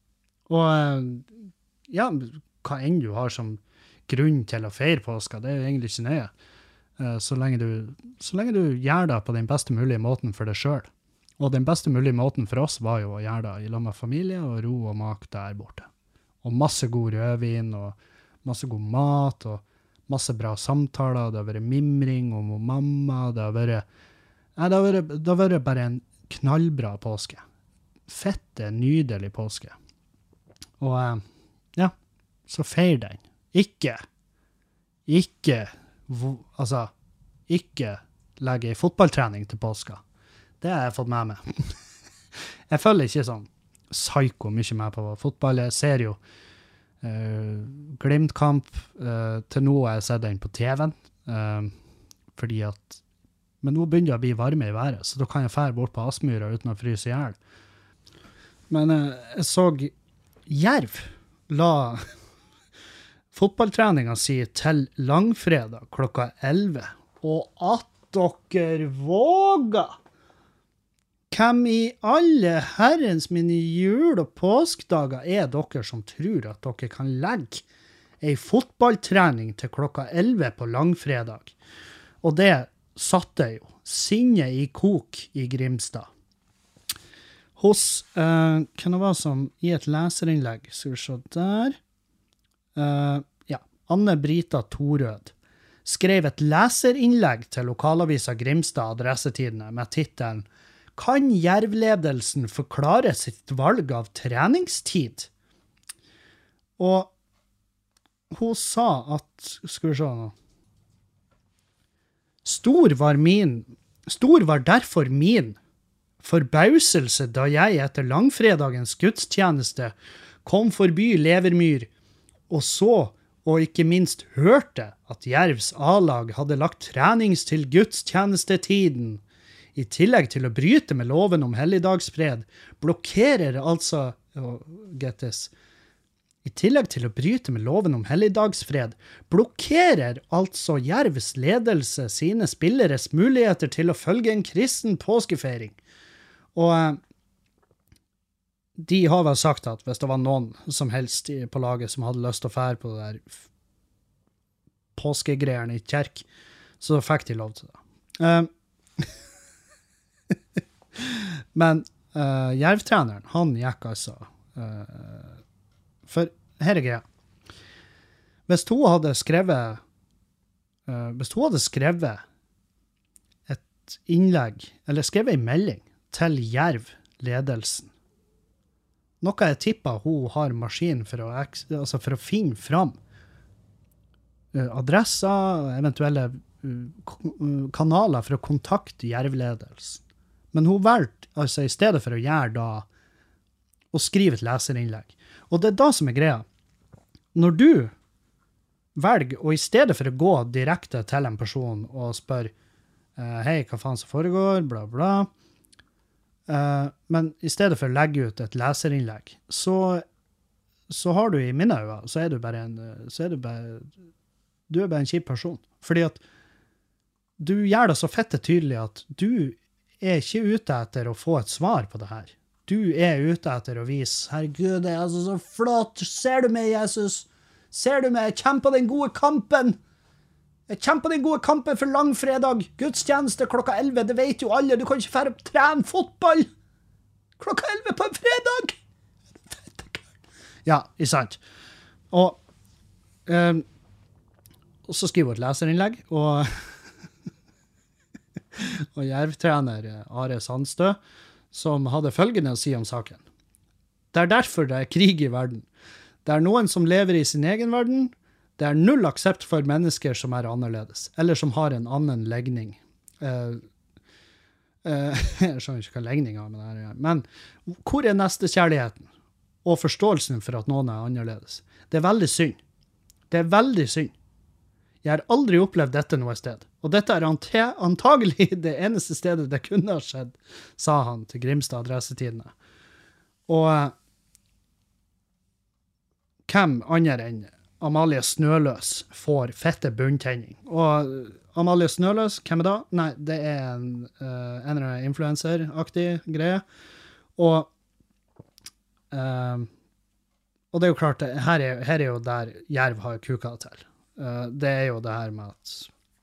Og ja, hva enn du har som grunn til å feire påska, det er jo egentlig ikke nøye. Så lenge du, så lenge du gjør det på den beste mulige måten for deg selv. Og den beste mulige måten for oss var jo å gjøre det i lag med familie og ro og mak der borte. Og masse god rødvin og masse god mat og masse bra samtaler. Det har vært mimring om mamma. Det har vært, ja, det har vært, det har vært bare en knallbra påske. Fette, nydelig påske. Og ja, så feir den. Ikke, ikke, altså, ikke legge i fotballtrening til påska. Det har jeg fått med meg. Jeg følger ikke sånn psyko mye med på fotball. Jeg ser jo uh, Glimt-kamp. Uh, til nå har jeg sett den på T V-en. Uh, fordi at, men nå begynner det å bli varme i været, så da kan jeg fære bort på Aspmyra uten å fryse i hjel. Men uh, jeg så Jerv la fotballtreninga si til langfredag klokka elleve. Og at dere våger! Hvem i alle herrens mine jul- og påskedager er dere som tror at dere kan legge ei fotballtrening til klokka elleve på langfredag? Og det satte jo sinne i kok i Grimstad. Hos, uh, hvem det var som i et leserinnlegg, skal vi se der, uh, ja, Anne-Brita Torød, skrev et leserinnlegg til lokalavisa Grimstad Adressetidene med titelen «Kan Jerv-ledelsen forklare sitt valg av treningstid?» Og hun sa at, skal vi se nå, Stor var min, stor var derfor min forbauselse da jeg etter langfredagens gudstjeneste kom forbi Levermyr og så, og ikke minst hørte at Jervs A-lag hadde lagt trenings til gudstjenestetiden. I tillegg til å bryte med loven om helligdagsfred, blokkerer altså, oh, get this, I tillegg til å bryte med loven om helligdagsfred, blokkerer altså Jervs ledelse sine spilleres muligheter til å følge en kristen påskefeiring. Og eh, de har vel sagt at hvis det var noen som helst på laget som hadde lyst til å fære på det der påskegreierne i kjerk, så fikk de lov til det. Uh, Men uh, Jerv-treneren, han gikk altså uh, for her er greia. Hvis hun hadde skrevet uh, hvis hun hadde skrevet et innlegg, eller skrevet en melding til Jerv-ledelsen, noe jeg tipper hun har maskin for å, altså for å finne fram uh, adresser, eventuelle uh, kanaler for å kontakte Jerv-ledelsen. Men hun valgte, altså i stedet for å gjøre da, å skrive et leserinnlegg. Og det er da som er greia. Når du velger, og i stedet for å gå direkte til en person og spørre, hei, hva faen som foregår, bla bla, uh, men i stedet for å legge ut et leserinnlegg, så, så har du i mine øyne, så er du bare en, så er du bare, du er bare en kjip person. Fordi at du gjør det så fette tydelig at du er ikke ute etter å få et svar på det her. Du er ute etter å vise, herregud, det er altså så flott, ser du meg, Jesus? Ser du meg? Jeg kjemper den gode kampen! Jeg kjemper den gode kampen for langfredag, gudstjeneste klokka elleve, det vet jo alle, du kan ikke fære opp trene fotball! Klokka elleve på en fredag! Ja, ikke sant? Og, um, og så skriver hun et leserinnlegg, og og Jerv-trener Are Sandstø, som hadde følgende å si om saken. Det er derfor det er krig i verden. Det er noen som lever i sin egen verden. Det er null aksept for mennesker som er annerledes, eller som har en annen legning. Uh, uh, jeg skjønner ikke hva legning har med det her. Men hvor er nestekjærligheten? og forståelsen for at noen er annerledes. Det er veldig synd. Det er veldig synd. Jeg har aldri opplevd dette noe sted. Og dette er ante- antagelig det eneste stedet det kunne ha skjedd, sa han til Grimstad Adressetidene. Og eh, hvem andre enn Amalie Snøløs får fette bunntenning. Og Amalie Snøløs, hvem er da? Nei, det er en, uh, en eller annen influencer-aktig greie. Og, uh, og det er jo klart, det, her, er, her er jo der Jerv har kuka til. Uh, det er jo det her med at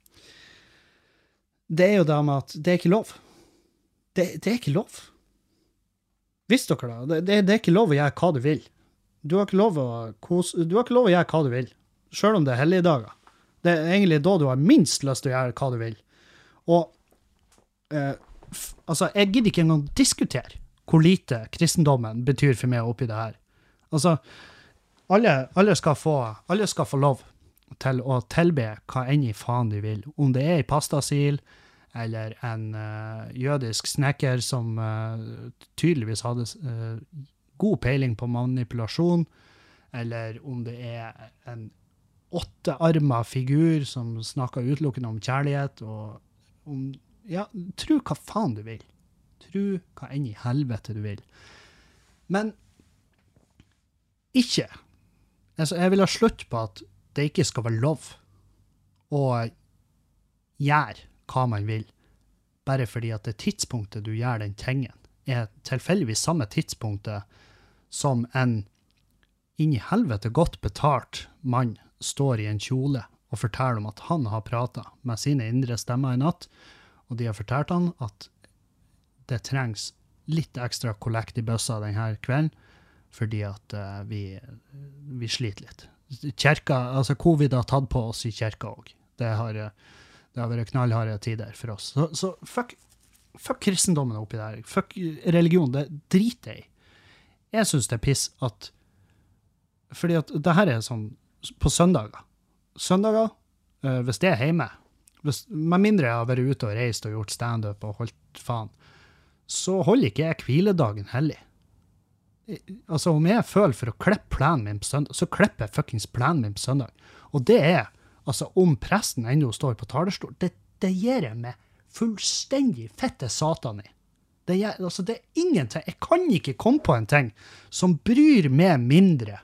det er jo det med at det er ikke lov. Det, det er ikke lov. Visste dere da? Det, det, det er ikke lov å gjøre hva du vil. Du har ikke lov å kose, du har ikke lov å gjøre hva du vil, selv om det er hellige dager. Det er egentlig da du har minst lyst til å gjøre hva du vil. Og eh, f, altså, jeg gidder ikke engang diskutere hvor lite kristendommen betyr for meg oppi det her. Altså, alle, alle, skal få, alle skal få lov til å tilbe hva enn i faen de vil. Om det er i pastasil, eller en uh, jødisk snekker som uh, tydeligvis hadde uh, god peiling på manipulasjon, eller om det er en åttearmet figur som snakker utelukkende om kjærlighet, og om, ja, tro hva faen du vil. Tro hva enn i helvete du vil. Men ikke. Altså, jeg vil ha slutt på at det ikke skal være lov å gjøre hva man vil, bare fordi at det tidspunktet du gjør den tingen, er tilfeldigvis samme tidspunktet som en inn i helvete godt betalt mann står i en kjole og forteller om at han har pratet med sine indre stemmer i natt, og de har fortalt han at det trengs litt ekstra kollekt i bøssa denne kvelden, fordi at uh, vi, vi sliter litt. Kjerka, altså covid har tatt på oss i kjerka også. Det har, det har vært knallharde tider for oss. Så, så fuck, fuck kristendommen oppi der. Fuck religion, det driter jeg i. Jeg synes det er piss at, fordi at det her er sånn, på søndager. Søndager, øh, hvis det er hjemme, hvis, med mindre jeg har vært ute og reist og gjort stand-up og holdt faen, så holder ikke jeg hviledagen hellig. Altså, om jeg føler for å klippe planen min på søndag, så klipper jeg fuckings planen min på søndag. Og det er, altså, om presten enda står på talerstol, det, det gir jeg meg fullstendig fette satan i. Det er, altså, det er ingenting. Jeg kan ikke komme på en ting som bryr meg mindre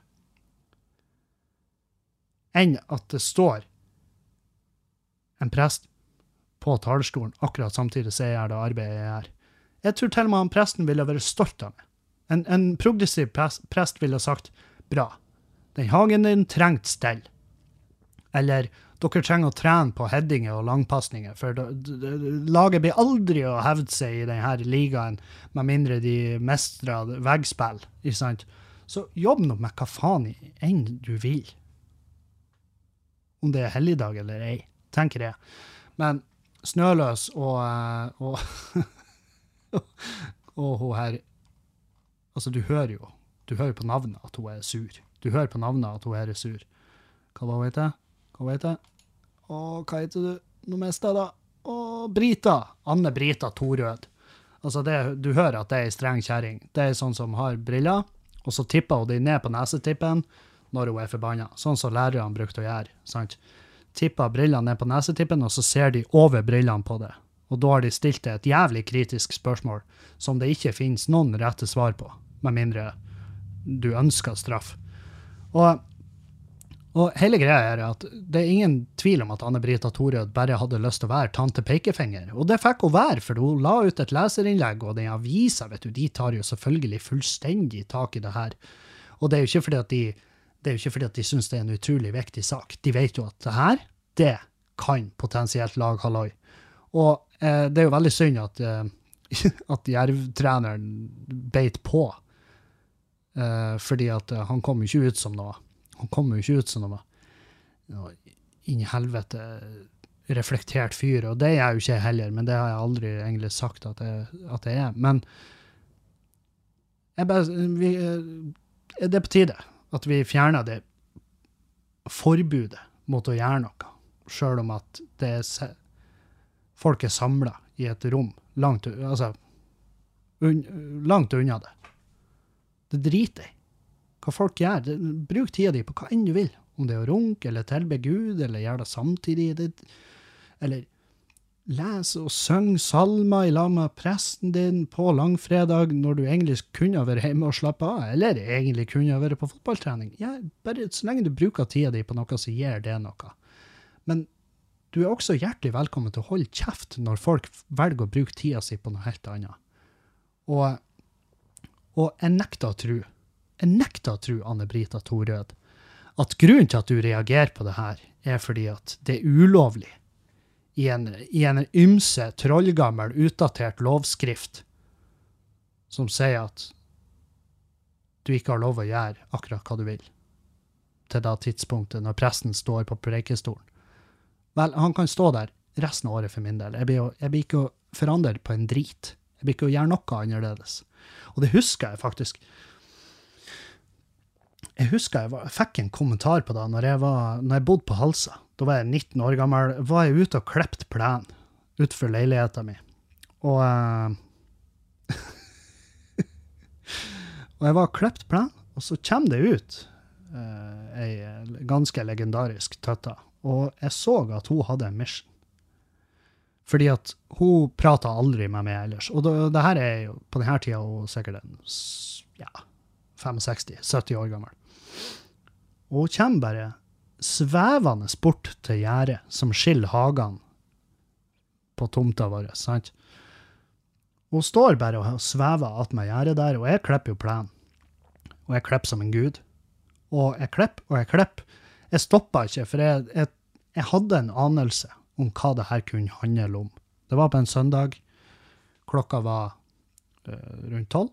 enn at det står en prest på talerstolen akkurat samtidig som jeg gjør det arbeidet jeg gjør. Jeg tror til og med han presten ville være stolt av meg. En, en progressiv prest, prest ville sagt, bra, den hagen din trengt stell. Eller, dere trenger å trene på headinger og langpassninger, for da, da, laget blir aldri å hevde seg i denne ligaen, med mindre de mestrer veggspill, ikke sant? Så jobb nå med hva faen enn du vil. Om det er helligdag eller ei, tenker jeg. Men Snøløs og, og, og hun her, altså du hører jo, du hører på navnet at hun er sur. Du hører på navnet at hun er sur. Hva var det? Hva vet jeg? Og hva heter du noe mest da? Og Brita. Anne Brita Torød. Altså, det, du hører at det er en streng kjæring. Det er sånn som har briller, og så tipper hun de ned på nesetippen når hun er forbannet. Sånn som lærerne brukte å gjøre, sant? Tipper brillene ned på nesetippen, og så ser de over brillene på det. Og da har de stilt det et jævlig kritisk spørsmål, som det ikke finnes noen rette svar på, med mindre du ønsker straff. Og Og hele greia er at det er ingen tvil om at Anne Brita Torød bare hadde lyst til å være tante pekefinger. Og det fikk hun være, for hun la ut et leserinnlegg, og den avisa, vet du, de tar jo selvfølgelig fullstendig tak i det her. Og det er jo ikke fordi at de, det er jo ikke fordi at de synes det er en utrolig viktig sak. De vet jo at det her, det kan potensielt lage halløy. Og eh, det er jo veldig synd at, eh, at Jerv-treneren beit på, eh, fordi at eh, han kom jo ikke ut som noe. Han kommer jo ikke ut som noe, noe inn i helvete reflektert fyr, og det er jeg jo ikke heller, men det har jeg aldri egentlig sagt at jeg, at jeg er. Men jeg bare, vi, det er på tide at vi fjerner det forbudet mot å gjøre noe, selv om at det er, folk er samlet i et rom langt, altså, un, langt unna det. Det driter jeg. hva folk gjør. Det, bruk tida di på hva enn du vil. Om det er å runke, eller tilbe Gud, eller gjøre det samtidig. Det, eller lese og synge salmer i lag med presten din på langfredag, når du egentlig kunne ha vært hjemme og slappe av, eller egentlig kunne ha vært på fotballtrening. Ja, bare så lenge du bruker tida di på noe, så gjør det noe. Men du er også hjertelig velkommen til å holde kjeft når folk velger å bruke tida si på noe helt annet. Og, og jeg nekter å tro, jeg nekter å tro, Anne-Brita Torød, at grunnen til at du reagerer på det her, er fordi at det er ulovlig i en, i en ymse, trollgammel, utdatert lovskrift som sier at du ikke har lov å gjøre akkurat hva du vil til det tidspunktet når presten står på preikestolen. Vel, han kan stå der resten av året for min del. Jeg blir, jeg blir ikke å forandre på en drit. Jeg blir ikke å gjøre noe annerledes. Og det husker jeg faktisk. Jeg husker jeg, var, jeg fikk en kommentar på det når jeg, var, når jeg bodde på Halsa. Da var jeg nitten år gammel. Var jeg ute og klept plen utenfor leiligheten min. Og, uh, og jeg var klept plen, og så kommer det ut uh, ei ganske legendarisk tøtta. Og jeg så at hun hadde en mission. Fordi at hun pratet aldri med meg ellers. Og det, det her er jo, på denne tiden, hun sikkert en, ja, sekstifem sytti år gammel. Og hun kommer bare svevende bort til gjerdet som skiller hagen på tomta vår, sant? Hun står bare og svever at med gjerdet der, og jeg klipper jo plen. Og jeg klipper som en gud. Og jeg klipper, og jeg klipper. Jeg stoppet ikke, for jeg, jeg, jeg hadde en anelse om hva det her kunne handle om. Det var på en søndag. Klokka var uh, rundt tolv.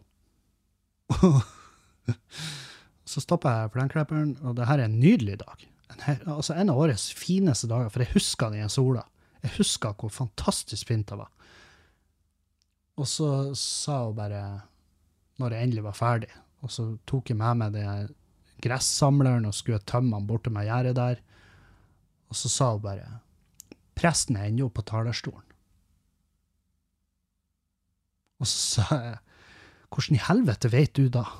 Så stoppet jeg plenklipperen, og det her er en nydelig dag. En, her, altså en av årets fineste dager, for jeg husker den i sola. Jeg husker hvor fantastisk fint det var. Og så sa hun bare, når jeg endelig var ferdig, og så tok jeg med meg det gressamleren og skulle tømme han borte med gjerdet der. Og så sa hun bare, presten er ennå på talerstolen. Og så sa jeg, hvordan i helvete vet du da?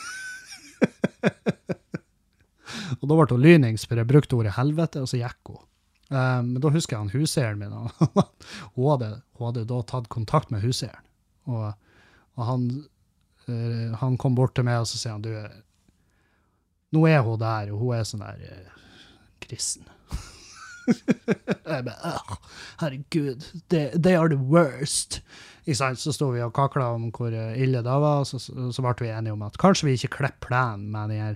Og da ble det lynings, for jeg brukte ordet helvete, og så gikk hun. Um, men da husker jeg han huseieren min, og hun, hadde, hun hadde da tatt kontakt med huseieren. Og, og han, uh, han kom bort til meg, og så sier han, du, nå er hun der, og hun er sånn der uh, kristen. Jeg bare, herregud, they, they are the worst. Så stod vi og kaklet om hvor ille det var, så, så, så ble vi enige om at kanskje vi ikke klipper plen med den her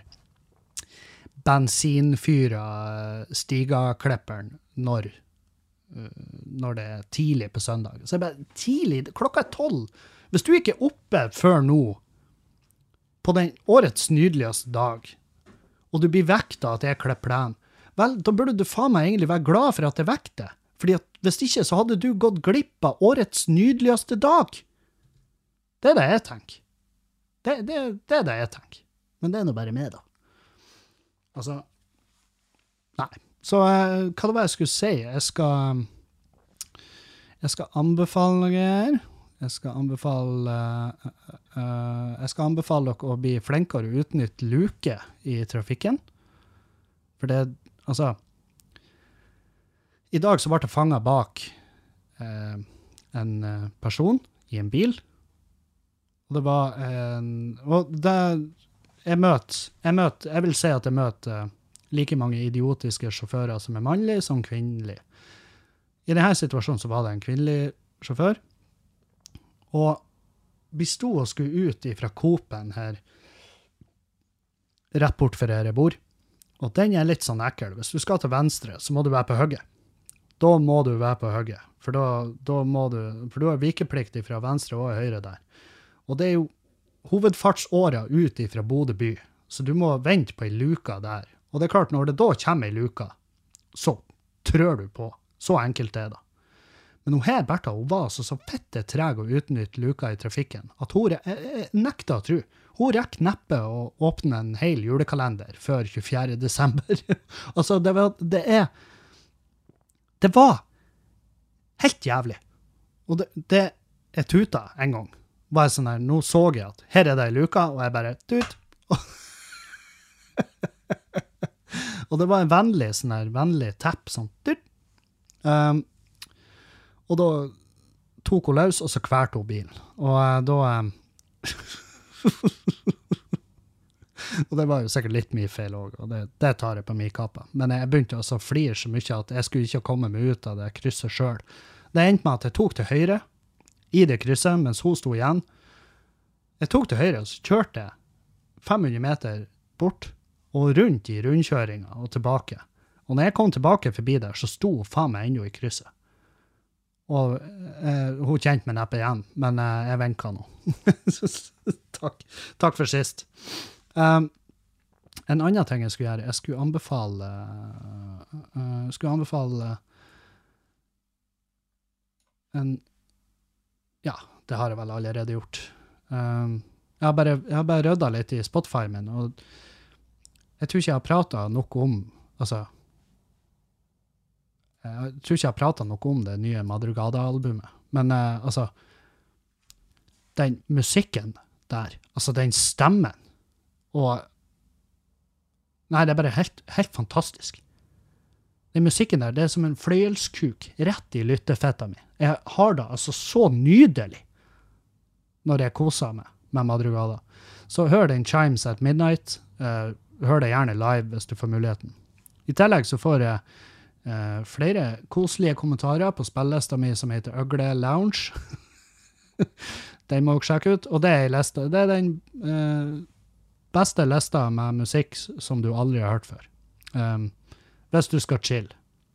bensinfyra stigaklipperen når, når det er tidlig på søndag. Så jeg bare, tidlig, klokka er tolv. Hvis du ikke er oppe før nå, på den årets nydeligste dag, og du blir vekket av at jeg klipper plen, vel, da burde du faen meg egentlig være glad for at jeg vekket det. Fordi at hvis ikke, så hadde du gått glipp av årets nydeligste dag. Det er det jeg tenker. Det, det, det er det jeg tenker. Men det er nå bare meg, da. Altså, nei. Så uh, hva det var jeg skulle si? Jeg skal, jeg skal anbefale noe her. Jeg skal anbefale, uh, uh, jeg skal anbefale dere å bli flinkere å utnytte luke i trafikken. For det, altså, i dag så ble det fanget bak eh, en eh, person i en bil. Og det var en... Og det... Jeg møter... Jeg møter... Jeg vil si at jeg møter eh, like mange idiotiske sjåfører som er mannlige som kvinnelige. I denne situasjonen så var det en kvinnelig sjåfør. Og vi sto og skulle ut fra Coop-en her rett bort for her jeg bor. Og den er litt sånn ekkel. Hvis du skal til venstre, så må du være på høyre. Da må du være på høyre, for da, da må du, for du har vikepliktig fra venstre og høyre der. Og det er jo hovedfartsåra ut fra Bodø by, så du må vente på en luka der. Og det er klart, når det da kommer en luka, så trør du på. Så enkelt er det. Men hun her, Bertha, hun var så, så fette treg å utnytte luka i trafikken, at hun jeg, jeg nekter å tro. Hun rekker neppe å åpne en hel julekalender før tjuefjerde desember. Altså, det, var, det er... Det var helt jævlig. Og det, det jeg tuta en gang, var jeg sånn her, nå så jeg at her er det i luka, og jeg bare tut. Og det var en vennlig, sånn her, vennlig tapp, sånn, um, og da tok hun løs, og så kverte hun bilen. Og uh, da... Um, og det var jo sikkert litt mye feil også, og det, det tar jeg på min kappa. Men jeg begynte altså å flire så mye at jeg skulle ikke komme meg ut av det krysset selv. Det endte med at jeg tok til høyre i det krysset, mens hun sto igjen. Jeg tok til høyre, og så kjørte jeg fem hundre meter bort, og rundt i rundkjøringa og tilbake. Og når jeg kom tilbake forbi der, så sto hun faen meg ennå i krysset. Og eh, hun kjente meg neppe igjen, men eh, jeg venket nå. Takk. Takk for sist. Um, en annen ting jeg skulle gjøre, jeg skulle anbefale, uh, skulle anbefale en, ja, det har jeg vel allerede gjort. Um, jeg har bare, jeg har bare røddet litt i Spotify min, og jeg tror ikke jeg har pratet noe om, altså, jeg tror ikke jeg har pratet noe om det nye Madrugada-albumet, men uh, altså, den musikken der, altså den stemmen, og nei, det er bare helt, helt fantastisk. Den musikken der, det er som en fløyelskuk rett i lyttefetta mi. Jeg har det altså så nydelig når jeg koser meg med Madrugada. Så hør den Chimes at Midnight, uh, hør det gjerne live hvis du får muligheten. I tillegg så får jeg uh, flere koselige kommentarer på spillelista mi som heter Øgle Lounge. Den må dere sjekke ut, og det er, lista, det er den uh, beste lista med musikk som du aldri har hørt før. Um, hvis du skal chill.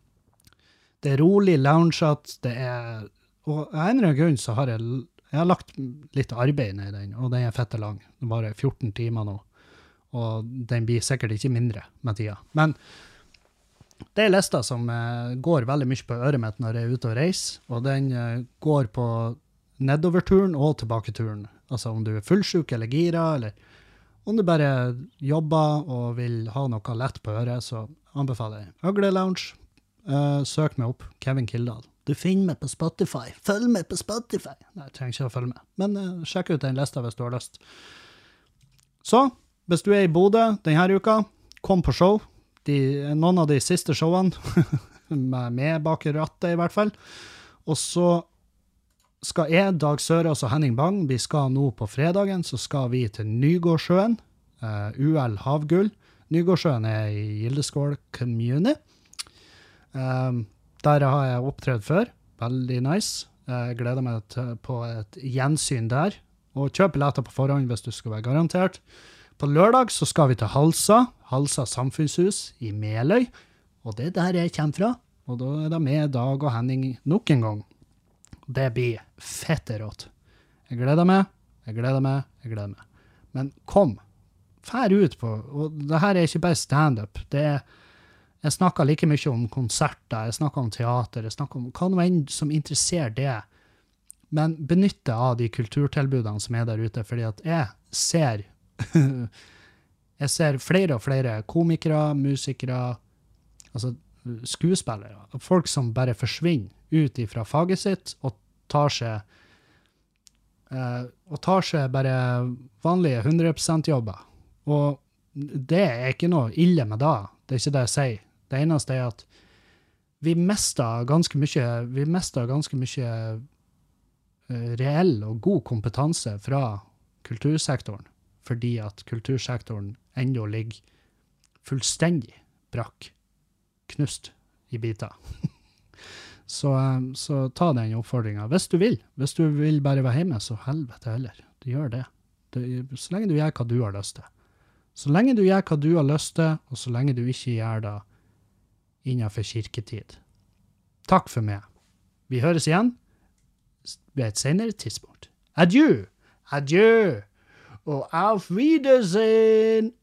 Det er rolig loungeat, det er, og av en eller annen grunn så har jeg, jeg har lagt litt arbeid ned i den, og den er fette lang. Det var fjorten timer nå, og den blir sikkert ikke mindre med tida. Men det er lista som uh, går veldig mye på øret mitt når jeg er ute og reiser, og den uh, går på nedoverturen og tilbaketuren. Altså om du er fullsjuk eller gira, eller om du bare jobber og vil ha noe lett på øret, så anbefaler jeg Øgle Lounge. Uh, søk meg opp, Kevin Kildahl. Du finner meg på Spotify. Følg meg på Spotify. Nei, jeg trenger ikke å følge med. Men uh, sjekk ut den lista hvis du har lyst. Så, hvis du er i Bodø denne uka, kom på show. De, noen av de siste showene, med, med bak i rattet i hvert fall. Og så skal jeg, Dag Sørås og Henning Bang, vi skal nå på fredagen, så skal vi til Nygårdsjøen, uh, U L Havgull. Nygårdsjøen er i Gildeskål Kommune. Um, der har jeg opptredt før. Veldig nice. Jeg gleder meg til, på et gjensyn der. Og kjøp billetter på forhånd hvis du skal være garantert. På lørdag så skal vi til Halsa, Halsa Samfunnshus i Meløy. Og det er der jeg kommer fra. Og da er det med Dag og Henning nok en gang. Det blir fette rått. Jeg gleder meg, jeg gleder meg, jeg gleder meg. Men kom, fær ut på, og det her er ikke bare stand-up, det er, jeg snakker like mye om konserter, jeg snakker om teater, jeg snakker om hva noe enn som interesserer det, men benytte av de kulturtilbudene som er der ute, fordi at jeg ser, jeg ser flere og flere komikere, musikere, altså skuespillere, folk som bare forsvinner ut ifra faget sitt og tar seg uh, og tar seg bare vanlige hundre prosent jobber. Og det er ikke noe ille med det. Det er ikke det jeg sier. Det eneste er at vi mister ganske mye, vi mister ganske mye uh, reell og god kompetanse fra kultursektoren, fordi at kultursektoren enda ligger fullstendig brakk, knust i biter. Så, så ta den oppfordringen. Hvis du vil, hvis du vil bare være hjemme, så helvete heller. Du gjør det. det. Så lenge du gjør hva du har lyst til. Så lenge du gjør hva du har lyst til, og så lenge du ikke gjør det innenfor kirketid. Takk for meg. Vi høres igjen ved et senere tidspunkt. Adjø! Adjø! Og auf Wiedersehen!